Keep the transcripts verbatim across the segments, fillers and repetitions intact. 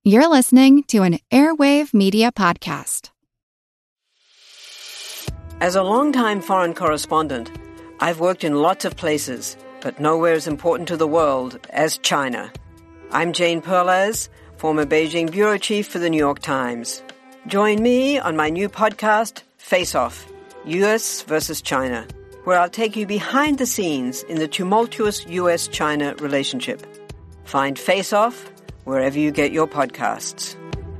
You're listening to an Airwave Media Podcast. As a longtime foreign correspondent, I've worked in lots of places, but nowhere as important to the world as China. I'm Jane Perlez, former Beijing bureau chief for the New York Times. Join me on my new podcast, Face Off, U S versus China, where I'll take you behind the scenes in the tumultuous U S China relationship. Find Face Off wherever you get your podcasts.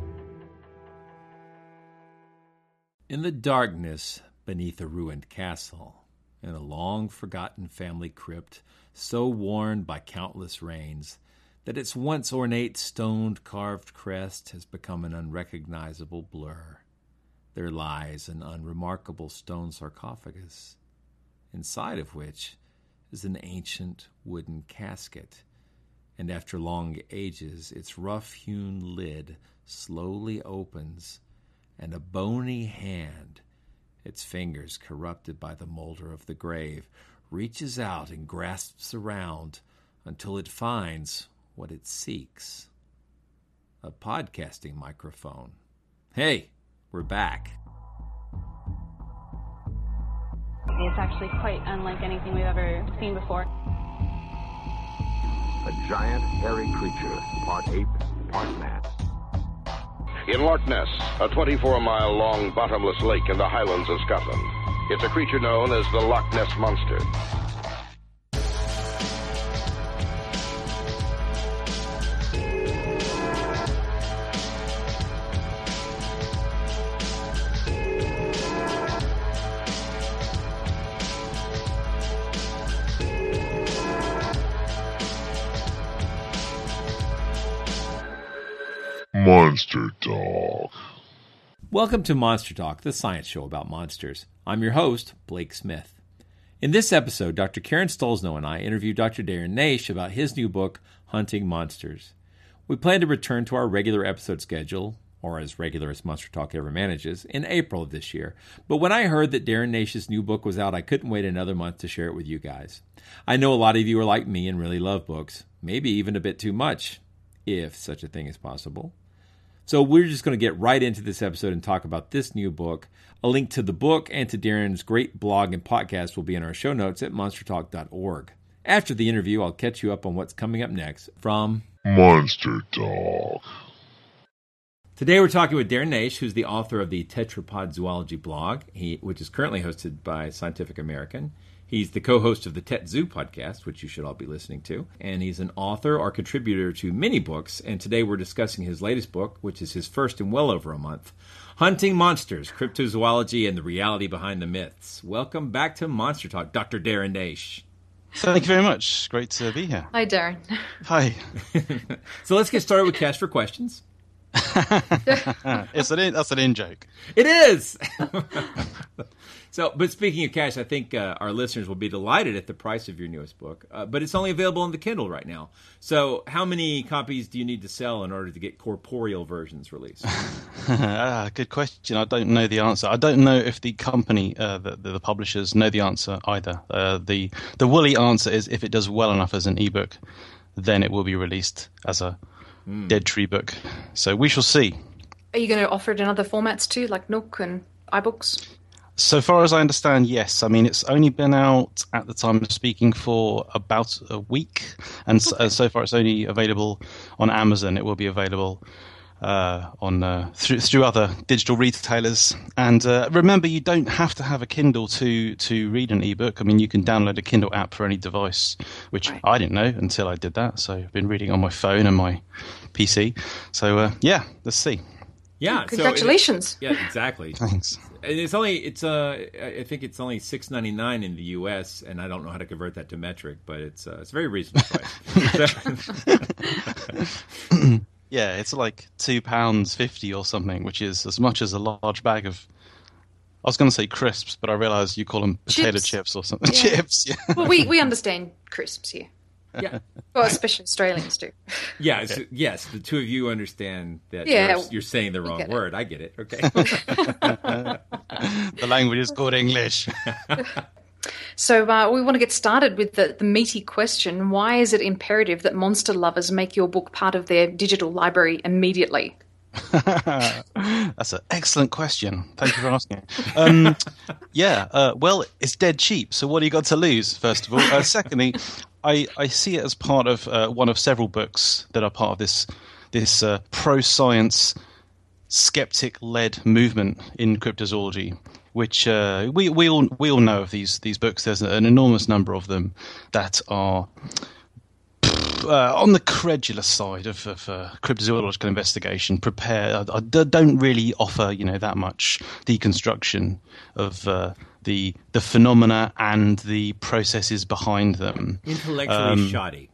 In the darkness beneath a ruined castle, in a long-forgotten family crypt so worn by countless rains that its once ornate stone-carved crest has become an unrecognizable blur, there lies an unremarkable stone sarcophagus, inside of which is an ancient wooden casket, and after long ages its rough-hewn lid slowly opens, and a bony hand, its fingers corrupted by the molder of the grave, reaches out and grasps around until it finds what it seeks. A podcasting microphone. Hey, we're back. It's actually quite unlike anything we've ever seen before. A giant, hairy creature, part ape, part man. In Loch Ness, a twenty-four mile long bottomless lake in the Highlands of Scotland. It's a creature known as the Loch Ness Monster. Monster Talk. Welcome to Monster Talk, the science show about monsters. I'm your host, Blake Smith. In this episode, Doctor Karen Stollznow and I interview Doctor Darren Naish about his new book, Hunting Monsters. We plan to return to our regular episode schedule, or as regular as Monster Talk ever manages, in April of this year. But when I heard that Darren Naish's new book was out, I couldn't wait another month to share it with you guys. I know a lot of you are like me and really love books, maybe even a bit too much, if such a thing is possible. So we're just going to get right into this episode and talk about this new book. A link to the book and to Darren's great blog and podcast will be in our show notes at monster talk dot org. After the interview, I'll catch you up on what's coming up next from Monster Talk. Today we're talking with Darren Naish, who's the author of the Tetrapod Zoology blog, he, which is currently hosted by Scientific American. He's the co-host of the Tet Zoo podcast, which you should all be listening to. And he's an author or contributor to many books. And today we're discussing his latest book, which is his first in well over a month, Hunting Monsters, Cryptozoology and the Reality Behind the Myths. Welcome back to Monster Talk, Doctor Darren Naish. Thank you very much. Great to be here. Hi, Darren. Hi. So let's get started with Cash for Questions. it's an in, that's an in-joke. It is! So, but speaking of cash, I think uh, our listeners will be delighted at the price of your newest book. Uh, but it's only available on the Kindle right now. So how many copies do you need to sell in order to get corporeal versions released? ah, good question. I don't know the answer. I don't know if the company, uh, the, the, the publishers, know the answer either. Uh, the the woolly answer is if it does well enough as an ebook, then it will be released as a mm. dead tree book. So we shall see. Are you going to offer it in other formats too, like Nook and iBooks? So far as I understand, yes. I mean, it's only been out at the time of speaking for about a week, and so, uh, so far it's only available on Amazon. It will be available uh, on uh, through, through other digital retailers. And uh, remember, you don't have to have a Kindle to to read an ebook. I mean, you can download a Kindle app for any device, which right. I didn't know until I did that. So I've been reading on my phone and my P C. So uh, yeah, let's see. Yeah, congratulations. So it, yeah, exactly. Thanks. And it's only it's uh I think it's only six ninety-nine in the U S, and I don't know how to convert that to metric, but it's uh, it's a very reasonable price. Yeah, it's like two pounds fifty or something, which is as much as a large bag of. I was going to say crisps, but I realised you call them potato chips, chips or something. Yeah. Chips, yeah. Well, we we understand crisps here. Yeah. Well, especially Australians do. Yeah, okay. Yes, the two of you understand that yeah, you're, you're saying the wrong word. It. I get it. Okay. The language is called English. So uh, we want to get started with the, the meaty question. Why is it imperative that monster lovers make your book part of their digital library immediately? That's an excellent question. Thank you for asking it. Um, yeah, uh, well, it's dead cheap, so what do you got to lose, first of all? Uh, secondly, I, I see it as part of uh, one of several books that are part of this, this uh, pro-science, skeptic-led movement in cryptozoology, which uh, we, we, all, we all know of these, these books. There's an enormous number of them that are... Uh, on the credulous side of, of uh, cryptozoological investigation, prepare uh, don't really offer, you know, that much deconstruction of uh, the the phenomena and the processes behind them. Intellectually um, shoddy.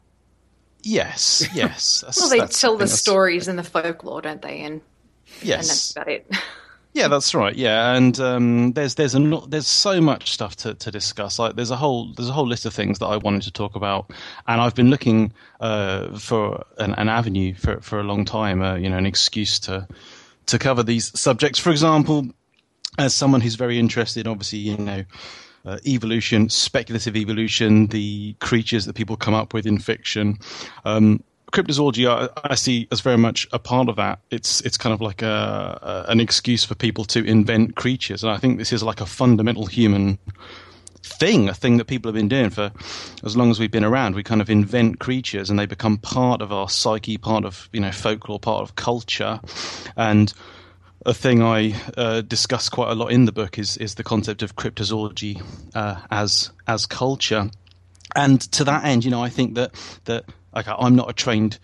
Yes, yes. That's, well, they that's, tell the that's, stories and the folklore, don't they? And yes, and that's about it. Yeah, that's right. Yeah, and um, there's there's a not, there's so much stuff to, to discuss. Like there's a whole there's a whole list of things that I wanted to talk about, and I've been looking uh, for an, an avenue for for a long time. Uh, you know, an excuse to to cover these subjects. For example, as someone who's very interested, obviously, you know, uh, evolution, speculative evolution, the creatures that people come up with in fiction. Um, Cryptozoology, I, I see as very much a part of that. It's it's kind of like a, a an excuse for people to invent creatures, and I think this is like a fundamental human thing, a thing that people have been doing for as long as we've been around. We kind of invent creatures, and they become part of our psyche, part of, you know, folklore, part of culture. And a thing I uh, discuss quite a lot in the book is is the concept of cryptozoology uh, as as culture. And to that end, you know, I think that that. Okay, I'm not a trained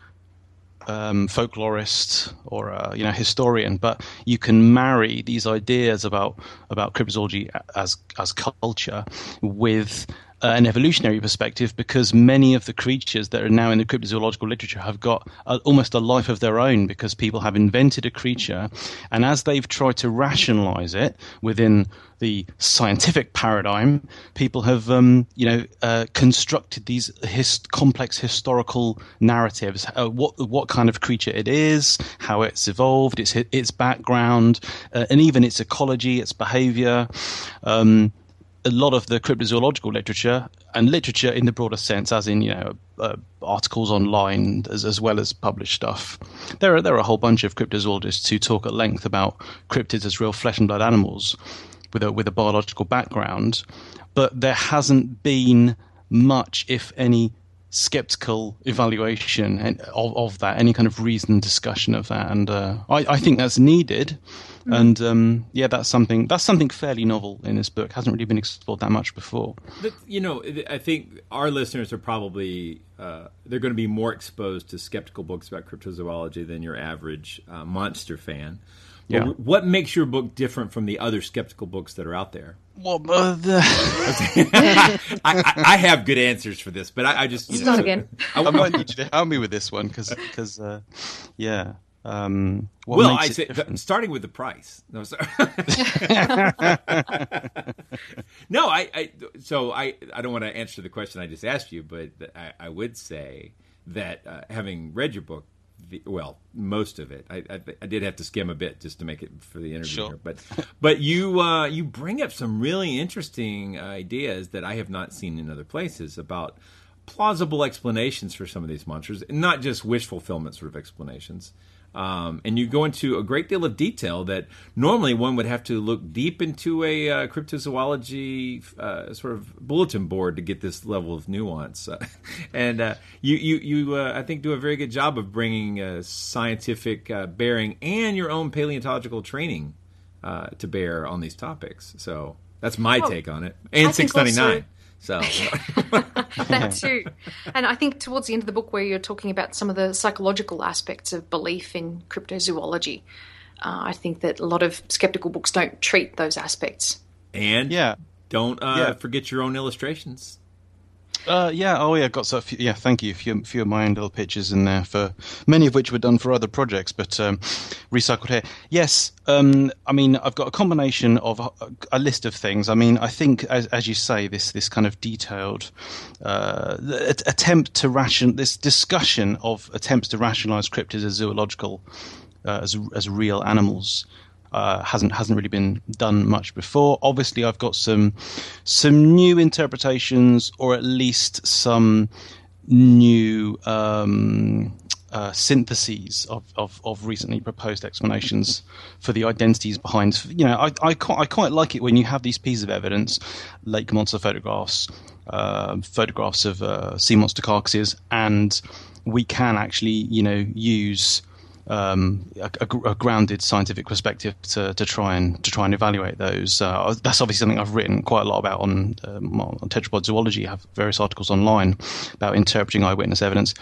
um, folklorist or a, you know, historian, but you can marry these ideas about about cryptozoology as as culture with uh, an evolutionary perspective, because many of the creatures that are now in the cryptozoological literature have got a, almost a life of their own, because people have invented a creature, and as they've tried to rationalize it within the scientific paradigm, people have, um, you know, uh, constructed these his- complex historical narratives. Uh, what what kind of creature it is, how it's evolved, its its background, uh, and even its ecology, its behavior. Um, a lot of the cryptozoological literature, and literature in the broader sense, as in, you know, uh, articles online as, as well as published stuff. There are there are a whole bunch of cryptozoologists who talk at length about cryptids as real flesh and blood animals with a with a biological background, but there hasn't been much, if any, skeptical evaluation of, of that, any kind of reasoned discussion of that, and uh, I, I think that's needed. Mm. And um, yeah, that's something that's something fairly novel in this book. Hasn't really been explored that much before. But, you know, I think our listeners are probably uh, they're going to be more exposed to skeptical books about cryptozoology than your average uh, monster fan. But yeah. What makes your book different from the other skeptical books that are out there? Well, uh, the... I, I, I have good answers for this, but I, I just... You know, Not again. I, I might need you to help me with this one, because, because uh, yeah. Um, what well, makes I it say, starting with the price. No, sorry. no, I, I. So I, I don't want to answer the question I just asked you, but I, I would say that uh, having read your book, the, well, most of it, I, I, I did have to skim a bit just to make it for the interview. Sure. Here, but, but you, uh, you bring up some really interesting ideas that I have not seen in other places about plausible explanations for some of these monsters, not just wish fulfillment sort of explanations. Um, and you go into a great deal of detail that normally one would have to look deep into a uh, cryptozoology uh, sort of bulletin board to get this level of nuance. Uh, and uh, you, you, you uh, I think, do a very good job of bringing uh, scientific uh, bearing and your own paleontological training uh, to bear on these topics. So that's my oh, take on it. And six ninety-nine. So that too. And I think towards the end of the book, where you're talking about some of the psychological aspects of belief in cryptozoology, uh, I think that a lot of skeptical books don't treat those aspects. And yeah, don't uh, yeah. forget your own illustrations. Uh, yeah, oh yeah, got so few, yeah. Thank you, a few, few of my own little pictures in there, for many of which were done for other projects, but um, recycled here. Yes, um, I mean, I've got a combination of a, a list of things. I mean, I think, as, as you say, this this kind of detailed uh, attempt to ration this discussion of attempts to rationalise cryptids as zoological, uh, as as real animals. uh, hasn't hasn't really been done much before. Obviously, I've got some some new interpretations, or at least some new um, uh, syntheses of, of, of recently proposed explanations for the identities behind. You know, I I quite, I quite like it when you have these pieces of evidence, lake monster photographs, uh, photographs of uh, sea monster carcasses, and we can actually, you know, use um, a, a, a grounded scientific perspective to, to try and to try and evaluate those. Uh, that's obviously something I've written quite a lot about on um, on tetrapod zoology. I have various articles online about interpreting eyewitness evidence,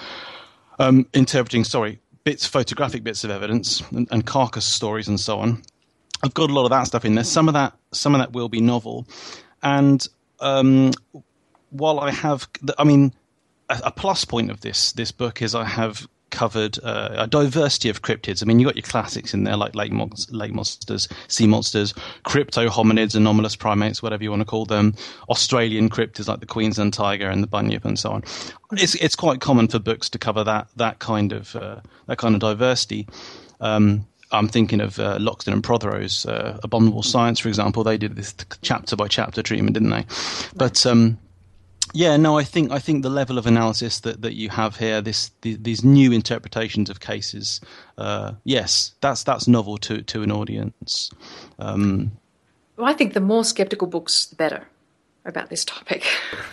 um, interpreting sorry bits, photographic bits of evidence, and, and carcass stories and so on. I've got a lot of that stuff in there. Some of that, some of that will be novel, and um, while I have, I mean. A plus point of this this book is I have covered uh, a diversity of cryptids. I mean, you've got your classics in there, like lake, mon- lake monsters, sea monsters, crypto hominids, anomalous primates, whatever you want to call them, Australian cryptids like the Queensland tiger and the bunyip and so on. It's it's quite common for books to cover that that kind of uh, that kind of diversity. Um, I'm thinking of uh, Loxton and Prothero's uh, Abominable Science, for example. They did this chapter by chapter treatment, didn't they? But um, Yeah, no, I think I think the level of analysis that, that you have here, this the, these new interpretations of cases, uh, yes, that's that's novel to to an audience. Um, well, I think the more skeptical books, the better about this topic.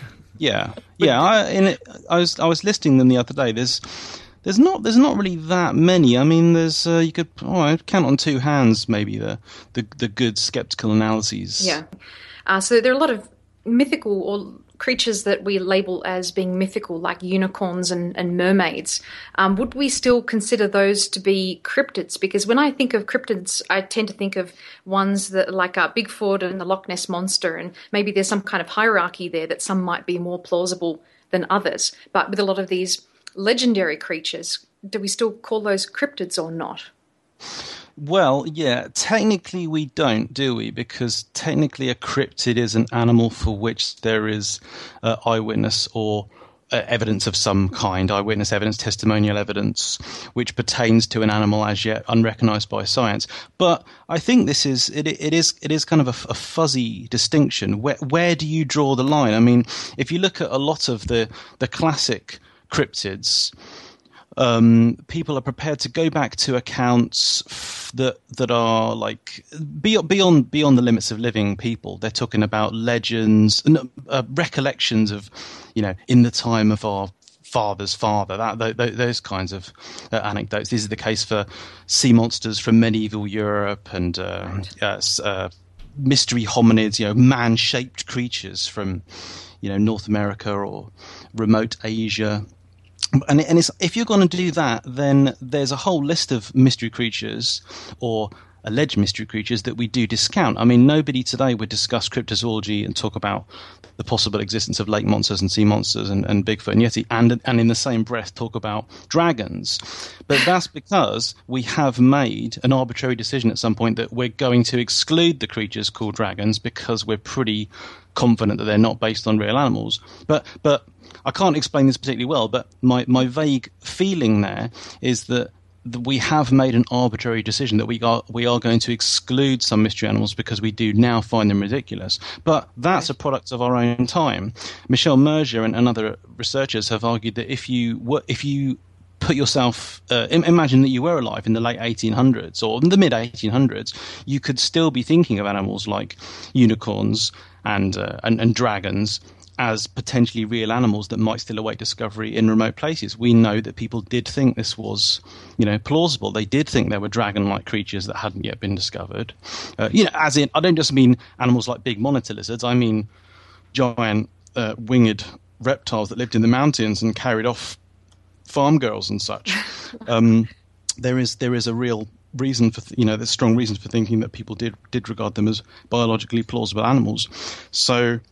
Yeah, yeah. I in it, I was I was listing them the other day. There's there's not there's not really that many. I mean, there's uh, you could oh, I'd count on two hands maybe the the, the good skeptical analyses. Yeah. Uh, so there are a lot of mythical or creatures that we label as being mythical, like unicorns and, and mermaids. Um, would we still consider those to be cryptids? Because when I think of cryptids, I tend to think of ones that like uh, Bigfoot and the Loch Ness Monster, and maybe there's some kind of hierarchy there that some might be more plausible than others. But with a lot of these legendary creatures, do we still call those cryptids or not? Well, yeah, technically we don't, do we? Because technically a cryptid is an animal for which there is uh, eyewitness or uh, evidence of some kind, eyewitness evidence, testimonial evidence, which pertains to an animal as yet unrecognized by science. But I think this is it, it is it is kind of a, a fuzzy distinction. Where where do you draw the line? I mean, if you look at a lot of the the classic cryptids, Um, people are prepared to go back to accounts f- that that are like beyond beyond beyond the limits of living people. They're talking about legends, uh, recollections of, you know, in the time of our father's father. That th- th- those kinds of uh, anecdotes. This is the case for sea monsters from medieval Europe and uh, uh, uh, mystery hominids. You know, man-shaped creatures from, you know, North America or remote Asia. And, and it's, if you're going to do that, then there's a whole list of mystery creatures or alleged mystery creatures that we do discount. I mean, nobody today would discuss cryptozoology and talk about the possible existence of lake monsters and sea monsters and, and Bigfoot and Yeti, and, and in the same breath talk about dragons. But that's because we have made an arbitrary decision at some point that we're going to exclude the creatures called dragons because we're pretty confident that they're not based on real animals. But but I can't explain this particularly well, but my, my vague feeling there is that we have made an arbitrary decision that we are we are going to exclude some mystery animals because we do now find them ridiculous. But that's a product of our own time. Michel Merger and, and other researchers have argued that if you were, if you put yourself, uh, imagine that you were alive in the late eighteen hundreds or in the mid eighteen hundreds, you could still be thinking of animals like unicorns and uh, and, and dragons as potentially real animals that might still await discovery in remote places. We know that people did think this was, you know, plausible. They did think there were dragon-like creatures that hadn't yet been discovered. Uh, you know, as in, I don't just mean animals like big monitor lizards. I mean giant uh, winged reptiles that lived in the mountains and carried off farm girls and such. um, there is there is a real reason for, th- you know, there's strong reasons for thinking that people did did regard them as biologically plausible animals. So.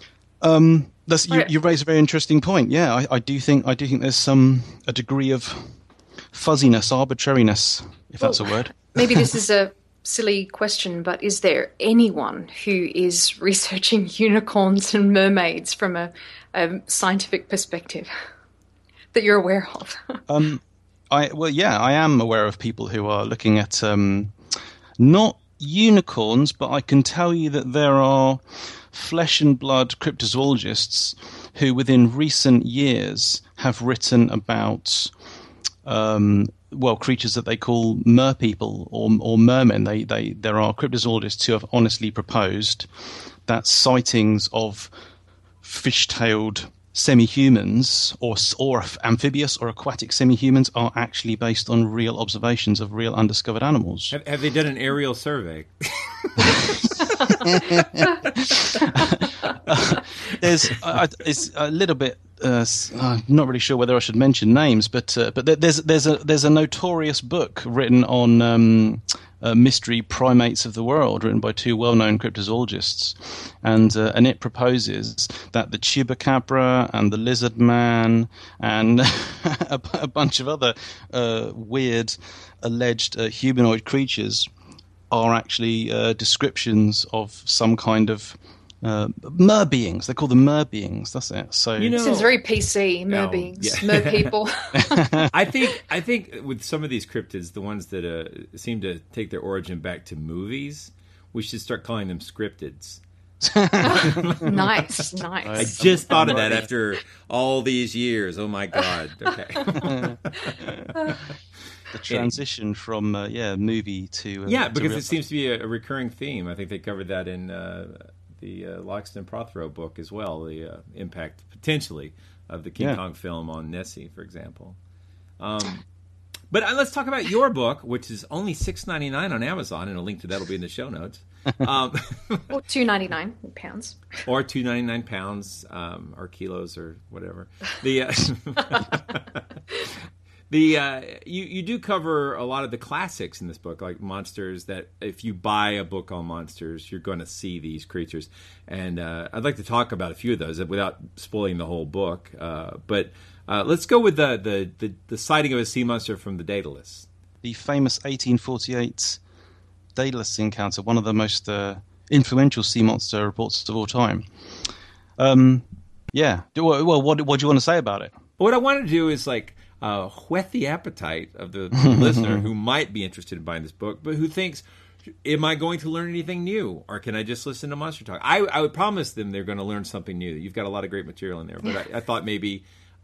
Um, that's, you, you raise a very interesting point. Yeah, I, I do think I do think there's some a degree of fuzziness, arbitrariness, if that's well, a word. Maybe this is a silly question, but is there anyone who is researching unicorns and mermaids from a, a scientific perspective that you're aware of? um, I well, yeah, I am aware of people who are looking at um, not. unicorns, but I can tell you that there are flesh and blood cryptozoologists who within recent years have written about um, well, creatures that they call merpeople or, or mermen. They, they, there are cryptozoologists who have honestly proposed that sightings of fish-tailed semi-humans or, or amphibious or aquatic semi-humans are actually based on real observations of real undiscovered animals. Have, have they done an aerial survey? uh, there's uh, it's a little bit. Uh, I'm not really sure whether I should mention names, but uh, but there's there's a there's a notorious book written on um, uh, mystery primates of the world, written by two well-known cryptozoologists, and uh, and it proposes that the chupacabra and the lizard man and a, a bunch of other uh, weird alleged uh, humanoid creatures are actually uh, descriptions of some kind of uh, mer beings. They call them mer beings. That's it. So you know, seems very P C. Mer oh, beings, yeah. mer people. I think I think with some of these cryptids, the ones that uh, seem to take their origin back to movies, we should start calling them scriptids. Nice, nice. I just thought of that after all these years. Oh my god. Okay. The transition from uh, yeah movie to uh, yeah to because real it seems to be a, a recurring theme. I think they covered that in uh, the uh, Loxton Prothero book as well. The uh, impact potentially of the King Yeah. Kong film on Nessie, for example. Um, but uh, let's talk about your book, which is only six ninety-nine on Amazon, and a link to that will be in the show notes. Um, Or two ninety nine pounds. or two ninety-nine pounds, um, or kilos, or whatever. The uh, the uh, you you do cover a lot of the classics in this book, like monsters. That if you buy a book on monsters, you're going to see these creatures. And uh, I'd like to talk about a few of those without spoiling the whole book. Uh, but uh, let's go with the, the the the sighting of a sea monster from the Daedalus. The famous eighteen forty-eight Daedalus encounter, one of the most uh, influential sea monster reports of all time. Um, yeah. Well, well, what what do you want to say about it? What I want to do is like uh, whet the appetite of the listener who might be interested in buying this book, but who thinks, am I going to learn anything new, or can I just listen to Monster Talk? I, I would promise them they're going to learn something new. You've got a lot of great material in there, but I, I thought maybe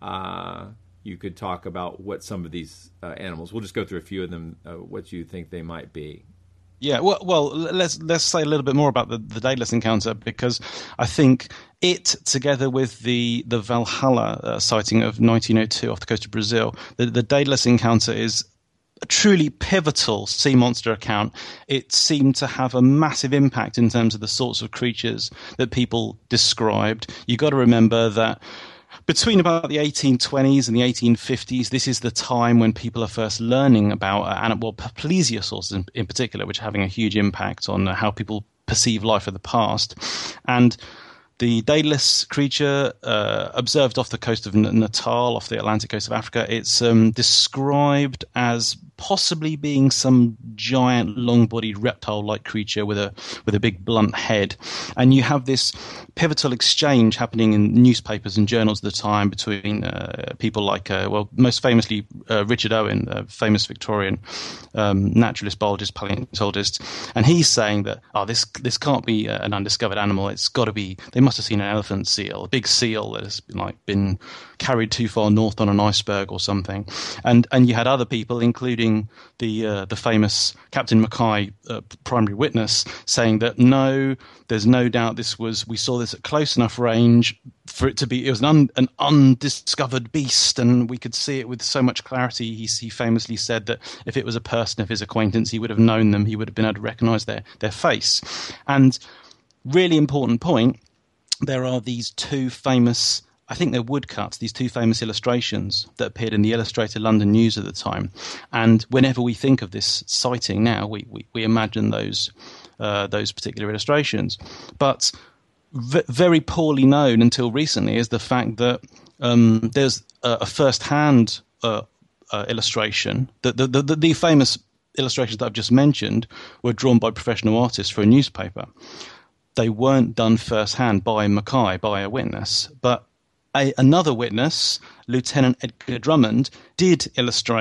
uh, you could talk about what some of these uh, animals. We'll just go through a few of them. Uh, what you think they might be. Yeah, well, well, let's let's say a little bit more about the, the Daedalus encounter, because I think it, together with the the Valhalla uh, sighting of nineteen oh two off the coast of Brazil, the, the Daedalus encounter is a truly pivotal sea monster account. It seemed to have a massive impact in terms of the sorts of creatures that people described. You got to remember that between about the eighteen twenties and the eighteen fifties, this is the time when people are first learning about uh, well, plesiosaurs in, in particular, which are having a huge impact on uh, how people perceive life of the past. And the Daedalus creature, uh, observed off the coast of Natal, off the Atlantic coast of Africa, it's um, described as possibly being some giant, long-bodied reptile-like creature with a with a big blunt head. And you have this pivotal exchange happening in newspapers and journals at the time between uh, people like, uh, well, most famously uh, Richard Owen, a famous Victorian um, naturalist, biologist, paleontologist, and he's saying that, oh, this this can't be an undiscovered animal. It's got to be. They must have seen an elephant seal, a big seal that has been, like been carried too far north on an iceberg or something. And and you had other people, including the uh, the famous Captain Mackay, uh, primary witness, saying that no, there's no doubt this was. We saw this at close enough range for it to be. It was an un, an undiscovered beast, and we could see it with so much clarity. He he famously said that if it was a person of his acquaintance, he would have known them. He would have been able to recognise their their face. And really important point. There are these two famous, I think they're woodcuts, these two famous illustrations that appeared in the Illustrated London News at the time. And whenever we think of this sighting now, we, we, we imagine those uh, those particular illustrations. But v- very poorly known until recently is the fact that um, there's a, a first-hand uh, uh, illustration. The, the, the, the famous illustrations that I've just mentioned were drawn by professional artists for a newspaper. They weren't done firsthand by Mackay, by a witness, but a, another witness, Lieutenant Edgar Drummond, did illustrate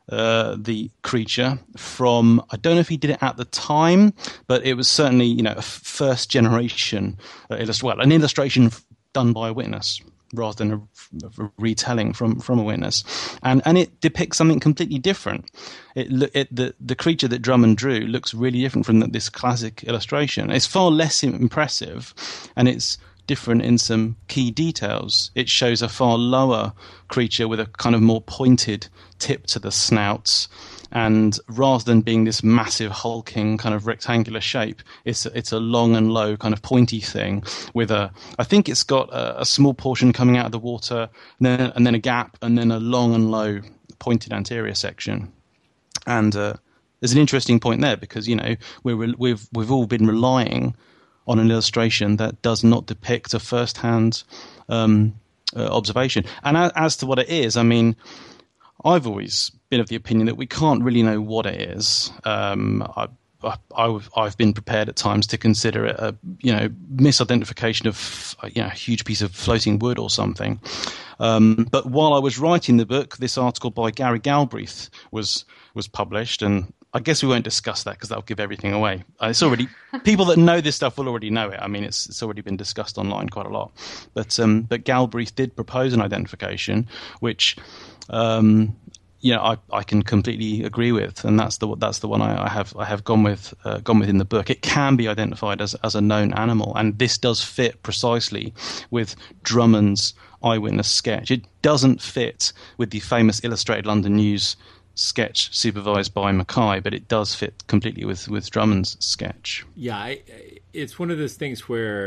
uh, the creature from, I don't know if he did it at the time, but it was certainly, you know, a f- first generation uh, illust- well, an illustration f- done by a witness rather than a, a retelling from, from a witness, and and it depicts something completely different. It, it the the creature that Drummond drew looks really different from the, this classic illustration. It's far less impressive, and it's different in some key details. It shows a far lower creature with a kind of more pointed tip to the snouts, and rather than being this massive hulking kind of rectangular shape, it's a, it's a long and low kind of pointy thing with a, I think it's got a, a small portion coming out of the water, and then, and then a gap, and then a long and low pointed anterior section. And uh, there's an interesting point there, because, you know, we're, we've we've all been relying on an illustration that does not depict a first-hand um, uh, observation. And as, as to what it is, I mean, I've always been of the opinion that we can't really know what it is. Um, I, I, I've, I've been prepared at times to consider it a, you know, misidentification of, you know, a huge piece of floating wood or something. Um, but while I was writing the book, this article by Gary Galbraith was was published, and I guess we won't discuss that because that'll give everything away. Uh, it's already people that know this stuff will already know it. I mean, it's it's already been discussed online quite a lot. But um, but Galbraith did propose an identification, which um, you know I, I can completely agree with, and that's the that's the one I, I have I have gone with uh, gone with in the book. It can be identified as as a known animal, and this does fit precisely with Drummond's eyewitness sketch. It doesn't fit with the famous Illustrated London News sketch supervised by Mackay, but it does fit completely with, with Drummond's sketch. Yeah, I, it's one of those things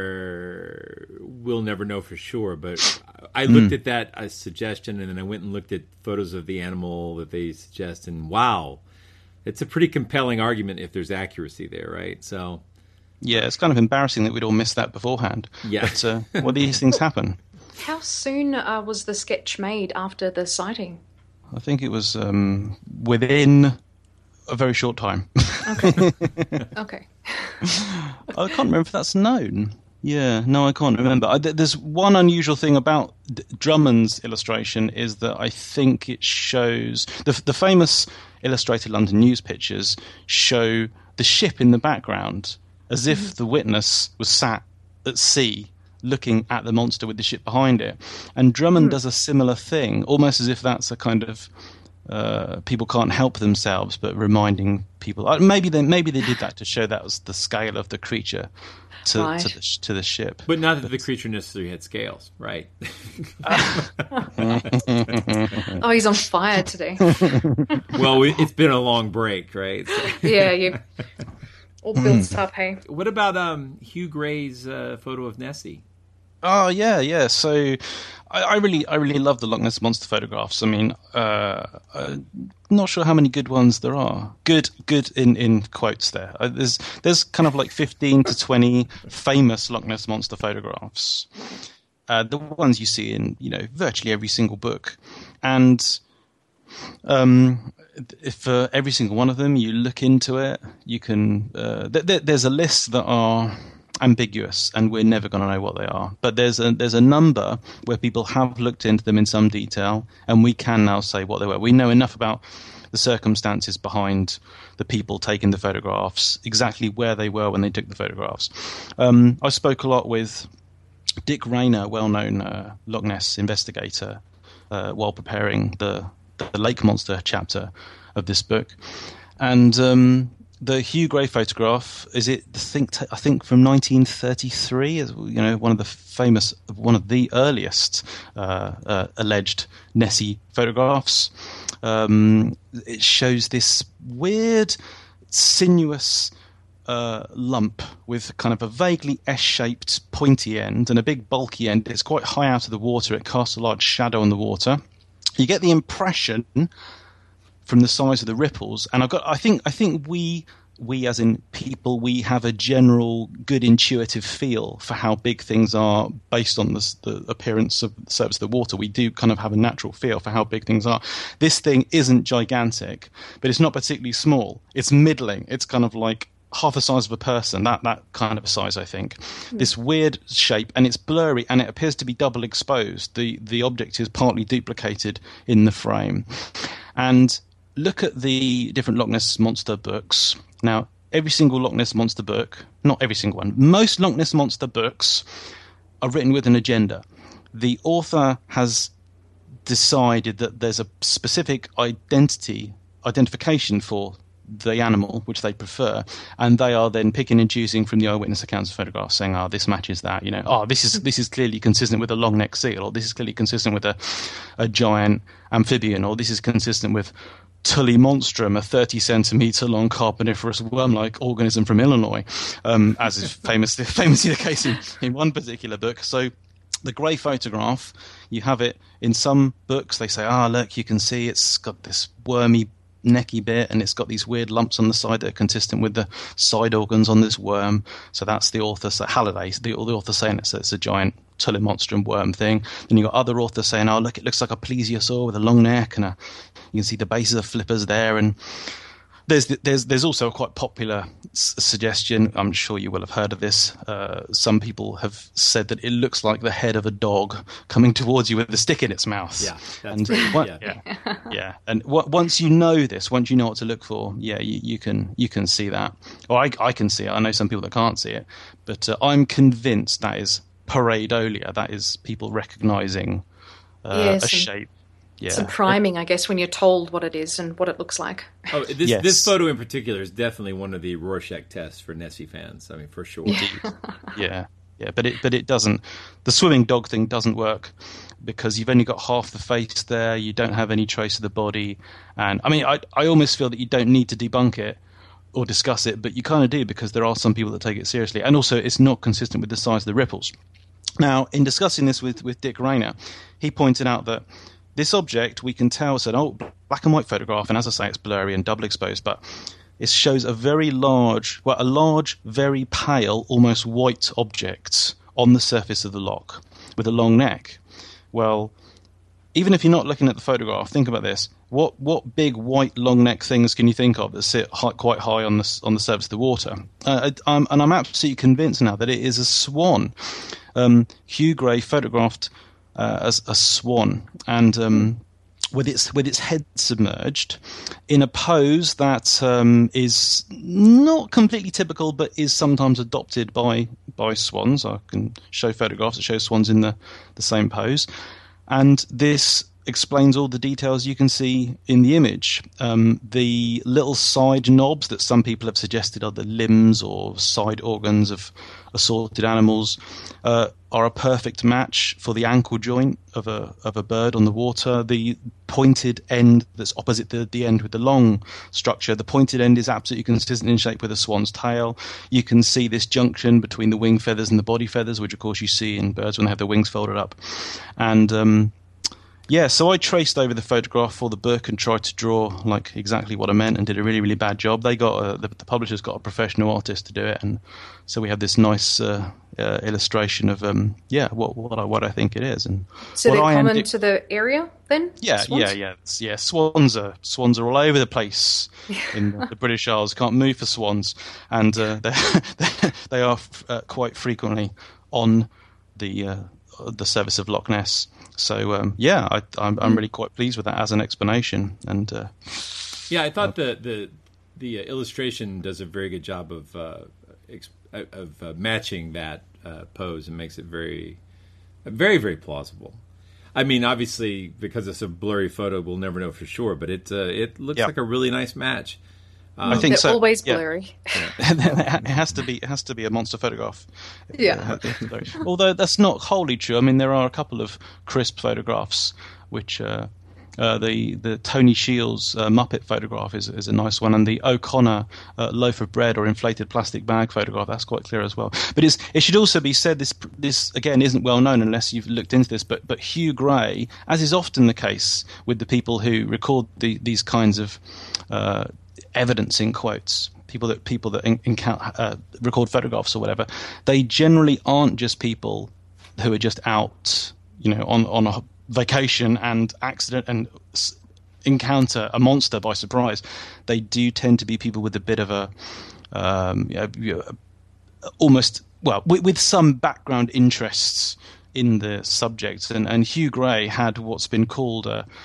where we'll never know for sure, but I looked mm. at that as suggestion, and then I went and looked at photos of the animal that they suggest, and wow, it's a pretty compelling argument if there's accuracy there, right? So, yeah, it's kind of embarrassing that we'd all missed that beforehand. Yeah. But, uh, well, these things happen. How soon uh, was the sketch made after the sighting? I think it was um, within a very short time. Okay. Okay. I can't remember if that's known. Yeah, no, I can't remember. I, there's one unusual thing about D- Drummond's illustration is that I think it shows the, the famous Illustrated London News pictures show the ship in the background as if mm-hmm. the witness was sat at sea looking at the monster with the ship behind it. And Drummond mm. does a similar thing, almost as if that's a kind of uh, people can't help themselves, but reminding people. Uh, maybe they maybe they did that to show that was the scale of the creature to, right. to, the, to the ship. But not that but, the creature necessarily had scales, right? Oh, he's on fire today. Well, it's been a long break, right? So. Yeah, you all built up, hey? What about um, Hugh Gray's uh, photo of Nessie? Oh yeah, yeah. So I, I really, I really love the Loch Ness Monster photographs. I mean, uh, I'm not sure how many good ones there are. Good, good in, in quotes there. Uh, there's there's kind of like fifteen to twenty famous Loch Ness Monster photographs. Uh, the ones you see in, you know, virtually every single book, and um, if for every single one of them you look into it, you can. Uh, th- th- there's a list that are ambiguous, and we're never going to know what they are. But there's a there's a number where people have looked into them in some detail, and we can now say what they were. We know enough about the circumstances behind the people taking the photographs, exactly where they were when they took the photographs. Um, I spoke a lot with Dick Rayner, well-known uh, Loch Ness investigator, uh, while preparing the, the Lake Monster chapter of this book, and um, the Hugh Gray photograph is it? I think I think from nineteen thirty-three. You know, one of the famous, one of the earliest uh, uh, alleged Nessie photographs. Um, it shows this weird, sinuous uh, lump with kind of a vaguely S-shaped pointy end and a big bulky end. It's quite high out of the water. It casts a large shadow on the water. You get the impression from the size of the ripples, and I've got. I think. I think we, we as in people, we have a general good intuitive feel for how big things are based on the, the appearance of the surface of the water. We do kind of have a natural feel for how big things are. This thing isn't gigantic, but it's not particularly small. It's middling. It's kind of like half the size of a person. That that kind of a size, I think. Mm. This weird shape, and it's blurry, and it appears to be double exposed. The the object is partly duplicated in the frame, and look at the different Loch Ness Monster books. Now, every single Loch Ness Monster book, not every single one, most Loch Ness Monster books are written with an agenda. The author has decided that there's a specific identity, identification for the animal, which they prefer, and they are then picking and choosing from the eyewitness accounts of photographs, saying, "Oh, this matches that." You know, "Oh, this is this is clearly consistent with a long neck seal," or "This is clearly consistent with a, a giant amphibian," or "This is consistent with Tully monstrum, a thirty centimeter long carboniferous worm-like organism from Illinois," um, as is famously famously the case in, in one particular book. So, the grey photograph, you have it in some books. They say, "Ah, oh, look, you can see it's got this wormy necky bit, and it's got these weird lumps on the side that are consistent with the side organs on this worm." So that's the author, so Halliday, the, the author saying it's, it's a giant Tully monstrum worm thing. Then you've got other authors saying, "Oh, look, it looks like a plesiosaur with a long neck, and a, you can see the bases of flippers there." And There's there's there's also a quite popular s- suggestion. I'm sure you will have heard of this. Uh, some people have said that it looks like the head of a dog coming towards you with a stick in its mouth. Yeah, that's and great. what, yeah. yeah, yeah. And w- once you know this, once you know what to look for, yeah, you, you can you can see that. Or I I can see it. I know some people that can't see it, but uh, I'm convinced that is pareidolia. That is people recognizing uh, Yes, a and- shape. Yeah. Some priming, I guess, when you're told what it is and what it looks like. Oh, this Yes. this photo in particular is definitely one of the Rorschach tests for Nessie fans. I mean, for sure. Yeah, yeah, but it but it doesn't. The swimming dog thing doesn't work because you've only got half the face there. You don't have any trace of the body, and I mean, I I almost feel that you don't need to debunk it or discuss it, but you kind of do because there are some people that take it seriously, and also it's not consistent with the size of the ripples. Now, in discussing this with with Dick Rayner, he pointed out that this object, we can tell, it's an old black and white photograph, and as I say, it's blurry and double exposed, but it shows a very large, well, a large, very pale, almost white object on the surface of the loch with a long neck. Well, even if you're not looking at the photograph, think about this. What what big white long neck things can you think of that sit high, quite high on the on the surface of the water? Uh, I'm, and I'm absolutely convinced now that it is a swan. Um, Hugh Gray photographed Uh, as a swan, and um, with its with its head submerged in a pose that um, is not completely typical, but is sometimes adopted by by swans. I can show photographs that show swans in the, the same pose, and this explains all the details you can see in the image. Um, the little side knobs that some people have suggested are the limbs or side organs of assorted animals uh, are a perfect match for the ankle joint of a of a bird on the water. The pointed end that's opposite the, the end with the long structure, the pointed end is absolutely consistent in shape with a swan's tail. You can see this junction between the wing feathers and the body feathers, which of course you see in birds when they have their wings folded up. And um, yeah, so I traced over the photograph for the book and tried to draw like exactly what I meant, and did a really, really bad job. They got a, the, the publishers got a professional artist to do it, and so we have this nice uh, uh, illustration of um, yeah, what what I what I think it is. And So what they're I common am- to the area, then? yeah, Swans? yeah, yeah, It's- yeah. Swans are swans are all over the place in the British Isles. Can't move for swans, and uh, they they are uh, quite frequently on the uh, the surface of Loch Ness. So um, yeah, I, I'm I'm really quite pleased with that as an explanation. And uh, Yeah, I thought the the the uh, illustration does a very good job of uh, ex- of uh, matching that uh, pose and makes it very, very, very plausible. I mean, obviously, because it's a blurry photo, we'll never know for sure, but it uh, it looks Yeah. like a really nice match. I think They're so. always yeah. blurry. it has to be it has to be a monster photograph. Yeah. Although that's not wholly true. I mean, there are a couple of crisp photographs, which uh, uh, the the Tony Shields uh, Muppet photograph is is a nice one, and the O'Connor uh, loaf of bread or inflated plastic bag photograph, that's quite clear as well. But it's, it should also be said, this this again isn't well known unless you've looked into this. But but Hugh Gray, as is often the case with the people who record the, these kinds of uh, evidence in quotes, people that people that in, encounter, uh, record photographs or whatever, they generally aren't just people who are just out, you know, on on a vacation and accident and s- encounter a monster by surprise. They do tend to be people with a bit of a um, you know, you know, almost well with, with some background interests in the subject. And, and Hugh Gray had what's been called a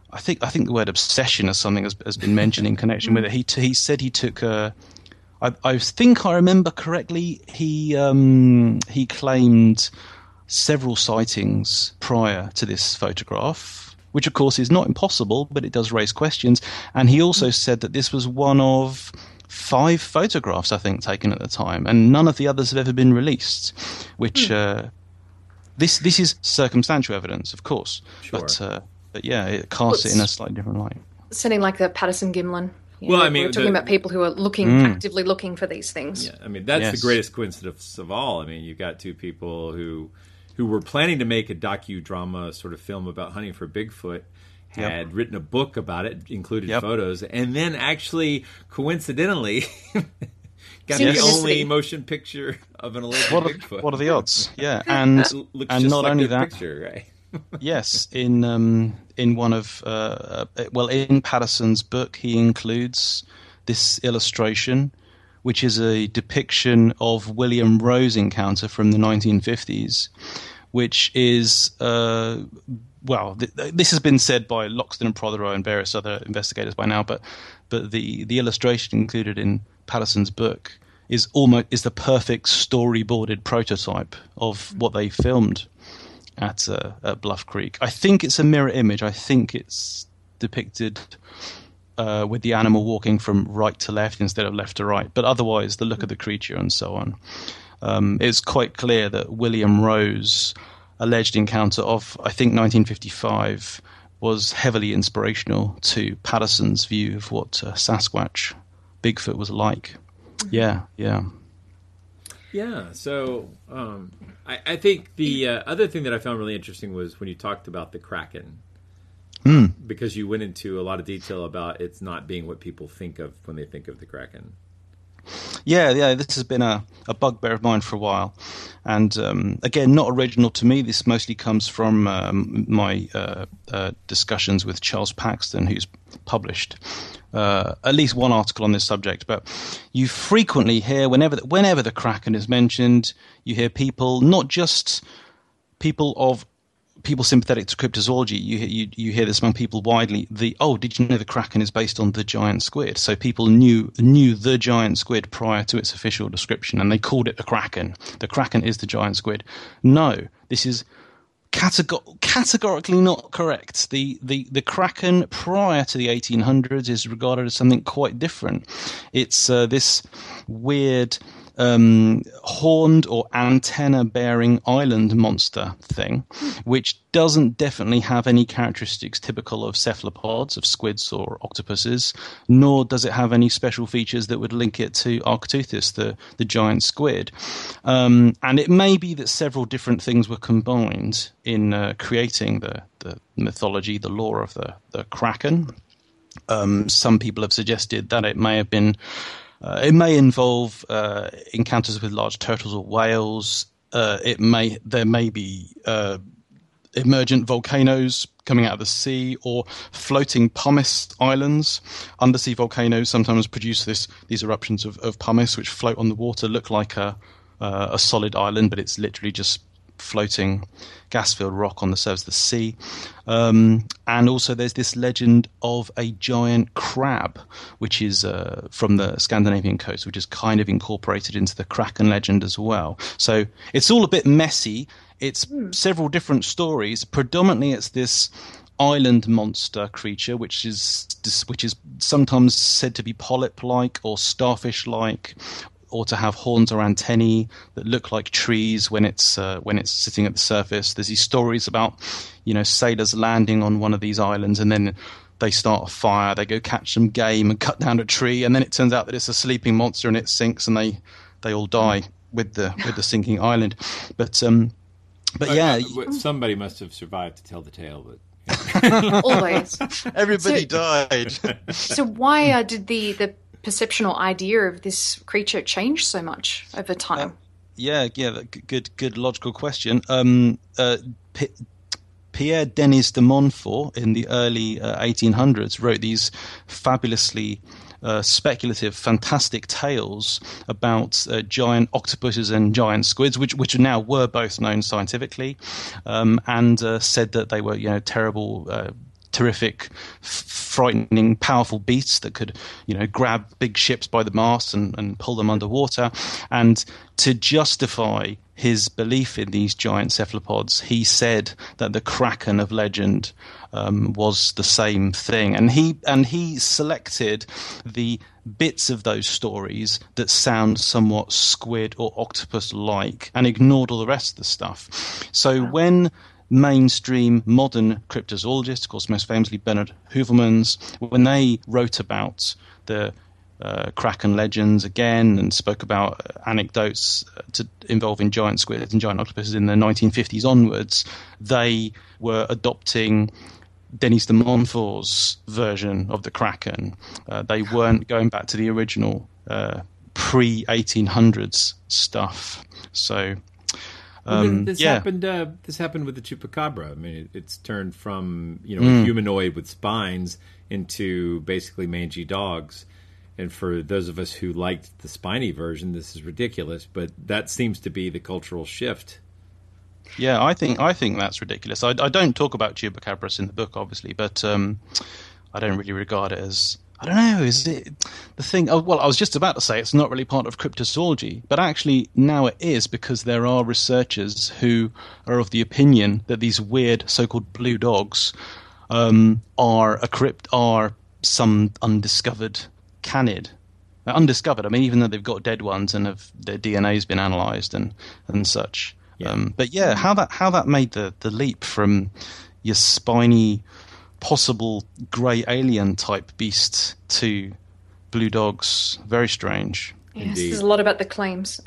I think I think the word obsession or something has, has been mentioned in connection with it. He t- he said he took a. I, I think I remember correctly. He um, he claimed several sightings prior to this photograph, which of course is not impossible, but it does raise questions. And he also said that this was one of five photographs, I think, taken at the time, and none of the others have ever been released. Which uh, this this is circumstantial evidence, of course, Sure. but uh, but yeah, it casts Well, it in a slightly different light. Setting like the Patterson-Gimlin. You Well, know, I mean, we're talking the- about people who are looking, Mm. actively looking for these things. Yeah, I mean that's Yes. the greatest coincidence of all. I mean, you've got two people who who were planning to make a docudrama sort of film about hunting for Bigfoot, had Yep. written a book about it, included Yep. photos, and then actually coincidentally got the Synchronicity. only motion picture of an alleged What are, Bigfoot. what are the odds? Yeah, and It looks and just not like only their that, picture, right? yes, in um, in one of uh, uh, well, in Patterson's book, he includes this illustration, which is a depiction of William Rowe's encounter from the nineteen fifties, which is uh, well, th- th- this has been said by Loxton and Prothero and various other investigators by now, but but the the illustration included in Patterson's book is almost is the perfect storyboarded prototype of what they filmed at, uh, at Bluff Creek. I think it's a mirror image. I think it's depicted uh, with the animal walking from right to left instead of left to right. But otherwise, the look of the creature and so on. Um, it's quite clear that William Rowe's alleged encounter of, I think, nineteen fifty-five was heavily inspirational to Patterson's view of what uh, Sasquatch, Bigfoot was like. Yeah, yeah. Yeah, so um, I, I think the uh, other thing that I found really interesting was when you talked about the Kraken, Mm. because you went into a lot of detail about it's not being what people think of when they think of the Kraken. Yeah, yeah, this has been a, a bugbear of mine for a while. And um, again, not original to me. This mostly comes from um, my uh, uh, discussions with Charles Paxton, who's published uh, at least one article on this subject. But you frequently hear, whenever the, whenever the Kraken is mentioned, you hear people, not just people of people sympathetic to cryptozoology, you, you you hear this among people widely. The oh, did you know the Kraken is based on the giant squid? So people knew knew the giant squid prior to its official description, and they called it the Kraken. The Kraken is the giant squid. No, this is categor- categorically not correct. The, the the Kraken prior to the eighteen hundreds is regarded as something quite different. It's uh, this weird Um, horned or antenna-bearing island monster thing, which doesn't definitely have any characteristics typical of cephalopods, of squids or octopuses, nor does it have any special features that would link it to Arcteuthis, the, the giant squid. Um, and it may be that several different things were combined in uh, creating the, the mythology, the lore of the, the Kraken. Um, some people have suggested that it may have been Uh, it may involve uh, encounters with large turtles or whales. Uh, it may there may be uh, emergent volcanoes coming out of the sea, or floating pumice islands. Undersea volcanoes sometimes produce this these eruptions of, of pumice, which float on the water, look like a uh, a solid island, but it's literally just floating gas-filled rock on the surface of the sea. Um, and also there's this legend of a giant crab, which is uh, from the Scandinavian coast, which is kind of incorporated into the Kraken legend as well. So it's all a bit messy. It's mm. several different stories. Predominantly it's this island monster creature, which is which is sometimes said to be polyp-like or starfish-like, or to have horns or antennae that look like trees when it's uh, when it's sitting at the surface. There's these stories about, you know, sailors landing on one of these islands and then they start a fire, they go catch some game and cut down a tree, and then it turns out that it's a sleeping monster and it sinks and they they all die with the with the sinking island. But um, but yeah, uh, somebody must have survived to tell the tale. But always everybody so, died. So why uh, did the the perceptional idea of this creature change so much over time? Uh, yeah, yeah, good, good logical question. Um, uh, P- Pierre Denis de Montfort in the early uh, eighteen hundreds wrote these fabulously uh, speculative, fantastic tales about uh, giant octopuses and giant squids, which which now were both known scientifically, um, and uh, said that they were, you know, terrible. Uh, terrific, f- frightening, powerful beasts that could, you know, grab big ships by the mast and, and pull them underwater. And to justify his belief in these giant cephalopods, he said that the Kraken of legend um, was the same thing. And he and he selected the bits of those stories that sound somewhat squid or octopus-like and ignored all the rest of the stuff. So wow. when mainstream modern cryptozoologists, of course most famously Bernard Heuvelmans, when they wrote about the uh, Kraken legends again and spoke about anecdotes to involving giant squids and giant octopuses in the nineteen fifties onwards, they were adopting Denis de Montfort's version of the Kraken. Uh, they weren't going back to the original uh, pre eighteen hundreds stuff. So Um, this yeah. happened. Uh, this happened with the chupacabra. I mean, it, it's turned from you know mm. a humanoid with spines into basically mangy dogs. And for those of us who liked the spiny version, this is ridiculous. But that seems to be the cultural shift. Yeah, I think I think that's ridiculous. I, I don't talk about chupacabras in the book, obviously, but um, I don't really regard it as. I don't know, is it the thing? Oh, well, I was just about to say it's not really part of cryptozoology, but actually now it is, because there are researchers who are of the opinion that these weird so-called blue dogs um, are a crypt, are some undiscovered canid. They're undiscovered. I mean, even though they've got dead ones and have, their D N A has been analysed and and such. Yeah. Um, but yeah, how that how that made the the leap from your spiny, possible grey alien type beast to blue dogs, very strange. Yes, there's a lot about the claims.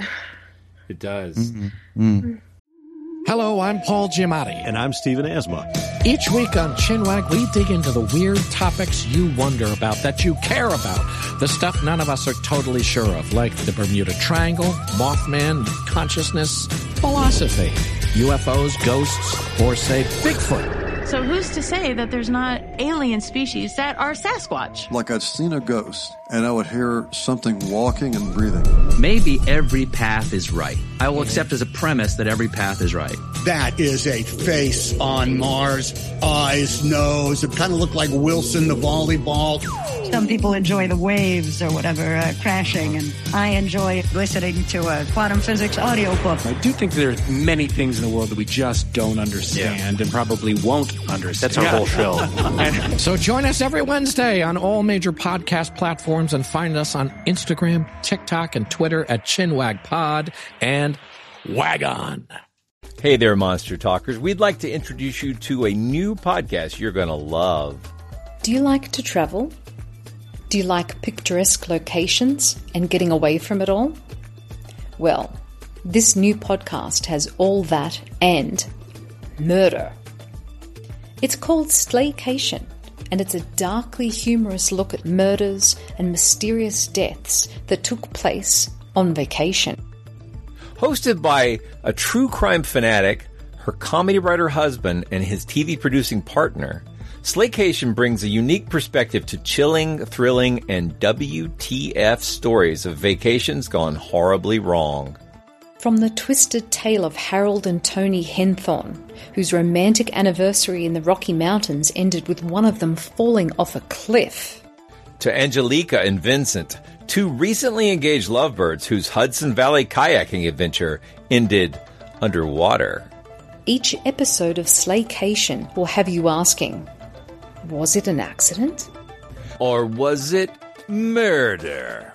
It does. Mm-hmm. Mm. Hello, I'm Paul Giamatti. And I'm Stephen Asma. Each week on Chinwag, we dig into the weird topics you wonder about, that you care about. The stuff none of us are totally sure of, like the Bermuda Triangle, Mothman, consciousness, philosophy, U F Os, ghosts, or, say, Bigfoot. So who's to say that there's not alien species that are Sasquatch? Like I'd seen a ghost, and I would hear something walking and breathing. Maybe every path is right. I will accept as a premise that every path is right. That is a face on Mars. Eyes, nose. It kind of looked like Wilson the volleyball. Some people enjoy the waves or whatever uh, crashing, and I enjoy listening to a quantum physics audiobook. I do think there are many things in the world that we just don't understand yeah. and probably won't understand. That's our whole show. So join us every Wednesday on all major podcast platforms and find us on Instagram, TikTok, and Twitter at ChinwagPod and Wagon. Hey there, Monster Talkers. We'd like to introduce you to a new podcast you're going to love. Do you like to travel? Do you like picturesque locations and getting away from it all? Well, this new podcast has all that and murder. It's called Slaycation, and it's a darkly humorous look at murders and mysterious deaths that took place on vacation. Hosted by a true crime fanatic, her comedy writer husband, and his T V producing partner, Slaycation brings a unique perspective to chilling, thrilling, and W T F stories of vacations gone horribly wrong. From the twisted tale of Harold and Tony Henthorne, whose romantic anniversary in the Rocky Mountains ended with one of them falling off a cliff, to Angelica and Vincent, two recently engaged lovebirds whose Hudson Valley kayaking adventure ended underwater. Each episode of Slaycation will have you asking, was it an accident? Or was it murder?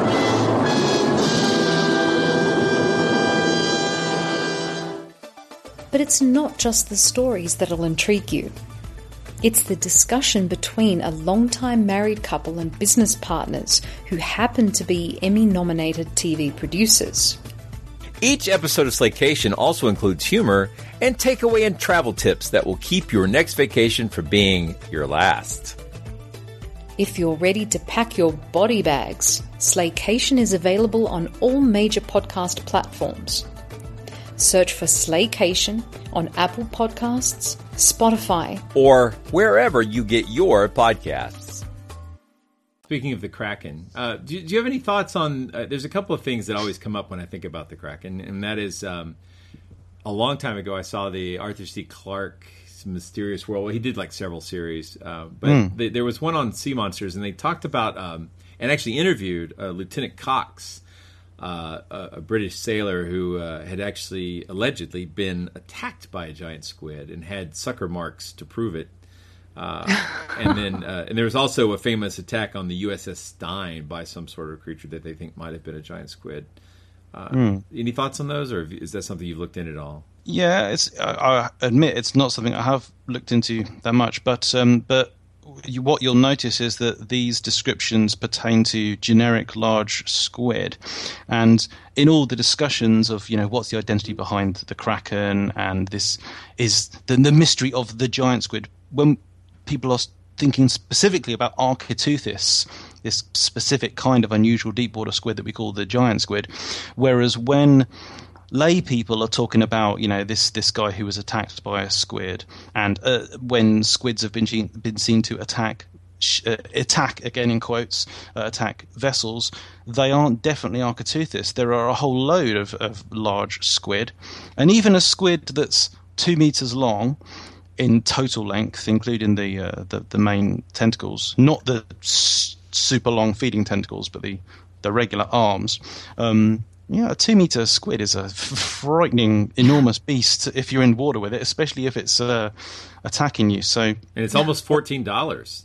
But it's not just the stories that'll intrigue you. It's the discussion between a long-time married couple and business partners who happen to be Emmy-nominated T V producers. Each episode of Slaycation also includes humor and takeaway and travel tips that will keep your next vacation from being your last. If you're ready to pack your body bags, Slaycation is available on all major podcast platforms. Search for Slaycation on Apple Podcasts, Spotify, or wherever you get your podcasts. Speaking of the Kraken, uh, do, do you have any thoughts on, uh, there's a couple of things that always come up when I think about the Kraken, and that is, um, a long time ago I saw the Arthur C. Clarke Mysterious World. He did like several series, uh, but Mm. they, there was one on sea monsters, and they talked about um, and actually interviewed uh, Lieutenant Cox, uh, a, a British sailor who uh, had actually allegedly been attacked by a giant squid and had sucker marks to prove it. Uh, and then uh, and there was also a famous attack on the U S S Stein by some sort of creature that they think might have been a giant squid. Uh, Mm. Any thoughts on those, or is that something you've looked into at all? Yeah, it's. I, I admit it's not something I have looked into that much, but um, but you, what you'll notice is that these descriptions pertain to generic large squid, and in all the discussions of you know what's the identity behind the kraken and this is the, the mystery of the giant squid. When people are thinking specifically about Architeuthis, this specific kind of unusual deep water squid that we call the giant squid, whereas when lay people are talking about, you know, this this guy who was attacked by a squid, and uh, when squids have been seen, been seen to attack, sh- uh, attack again in quotes, uh, attack vessels, they aren't definitely Architeuthis. There are a whole load of, of large squid, and even a squid that's two meters long in total length, including the uh, the, the main tentacles, not the s- super long feeding tentacles, but the the regular arms. Um, Yeah, a two-meter squid is a f- frightening, enormous beast if you're in water with it, especially if it's uh, attacking you. So, and it's almost fourteen dollars.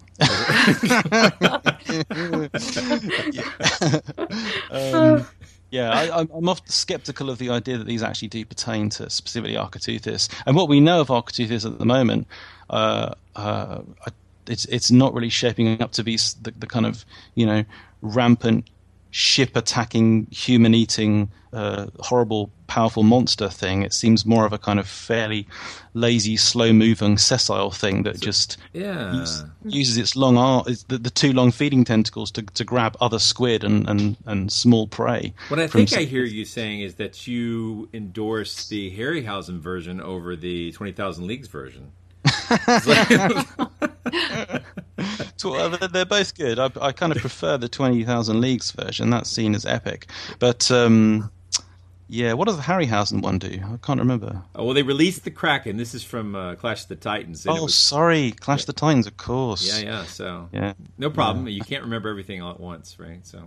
um, yeah, I, I'm often skeptical of the idea that these actually do pertain to specifically Architeuthis. And what we know of Architeuthis at the moment, uh, uh, it's it's not really shaping up to be the, the kind of you know rampant, ship-attacking, human-eating, uh, horrible, powerful monster thing. It seems more of a kind of fairly lazy, slow-moving, sessile thing that just yeah. use, uses its long arm, the, the two long feeding tentacles to, to grab other squid and, and, and small prey. What I think I hear you saying is that you endorse the Harryhausen version over the twenty thousand Leagues version. So, uh, they're both good. I, I kind of prefer the twenty thousand Leagues version. That's seen as epic. But, um, yeah, what does the Harryhausen one do? I can't remember. Oh, well, they released the Kraken. This is from uh, Clash of the Titans. Oh, was, sorry. Clash yeah. of the Titans, of course. Yeah, yeah. So, yeah. no problem. Yeah. You can't remember everything all at once, right? So,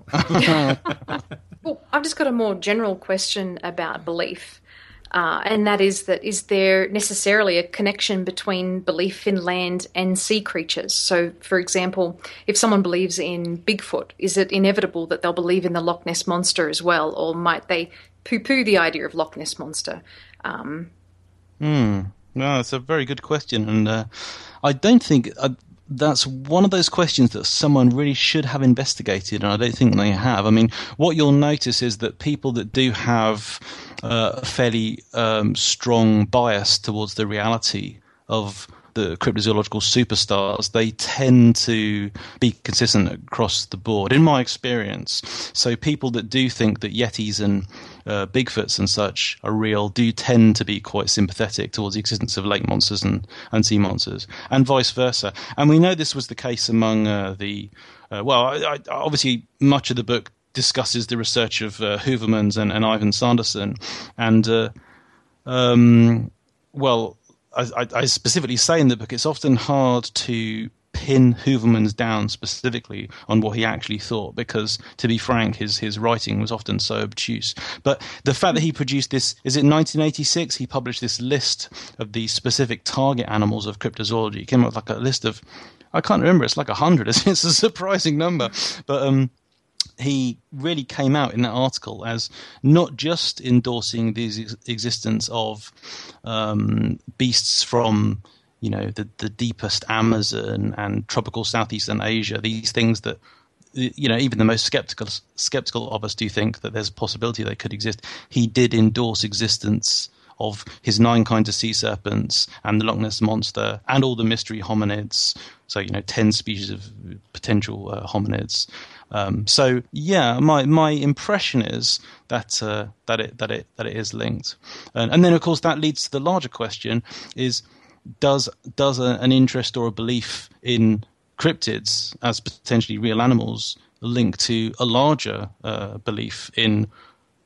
well, I've just got a more general question about belief. Uh, and that is that is there necessarily a connection between belief in land and sea creatures? So, for example, if someone believes in Bigfoot, is it inevitable that they'll believe in the Loch Ness Monster as well? Or might they poo-poo the idea of Loch Ness Monster? Um, hmm. No, it's a very good question. And uh, I don't think... Uh, that's one of those questions that someone really should have investigated, and I don't think they have. I mean, what you'll notice is that people that do have uh, a fairly um, strong bias towards the reality of the cryptozoological superstars, they tend to be consistent across the board, in my experience. So people that do think that Yetis and uh, Bigfoots and such are real do tend to be quite sympathetic towards the existence of lake monsters and, and sea monsters, and vice versa. And we know this was the case among uh, the... Uh, well, I, I, obviously, much of the book discusses the research of uh, Hoovermans and, and Ivan Sanderson. And, uh, um, well... I, I specifically say in the book it's often hard to pin Hoovermans down specifically on what he actually thought because, to be frank, his his writing was often so obtuse. But the fact that he produced this, is it nineteen eighty-six, he published this list of the specific target animals of cryptozoology. He came up with like a list of, I can't remember, it's like a hundred. It's a surprising number. But um he really came out in that article as not just endorsing the ex- existence of um, beasts from, you know, the, the deepest Amazon and tropical southeastern Asia, these things that, you know, even the most skeptical skeptical of us do think that there's a possibility they could exist. He did endorse existence of his nine kinds of sea serpents and the Loch Ness Monster and all the mystery hominids. So, you know, ten species of potential uh, hominids. Um, so yeah, my my impression is that uh, that it that it that it is linked, and, and then of course that leads to the larger question: is does does a, an interest or a belief in cryptids as potentially real animals link to a larger uh, belief in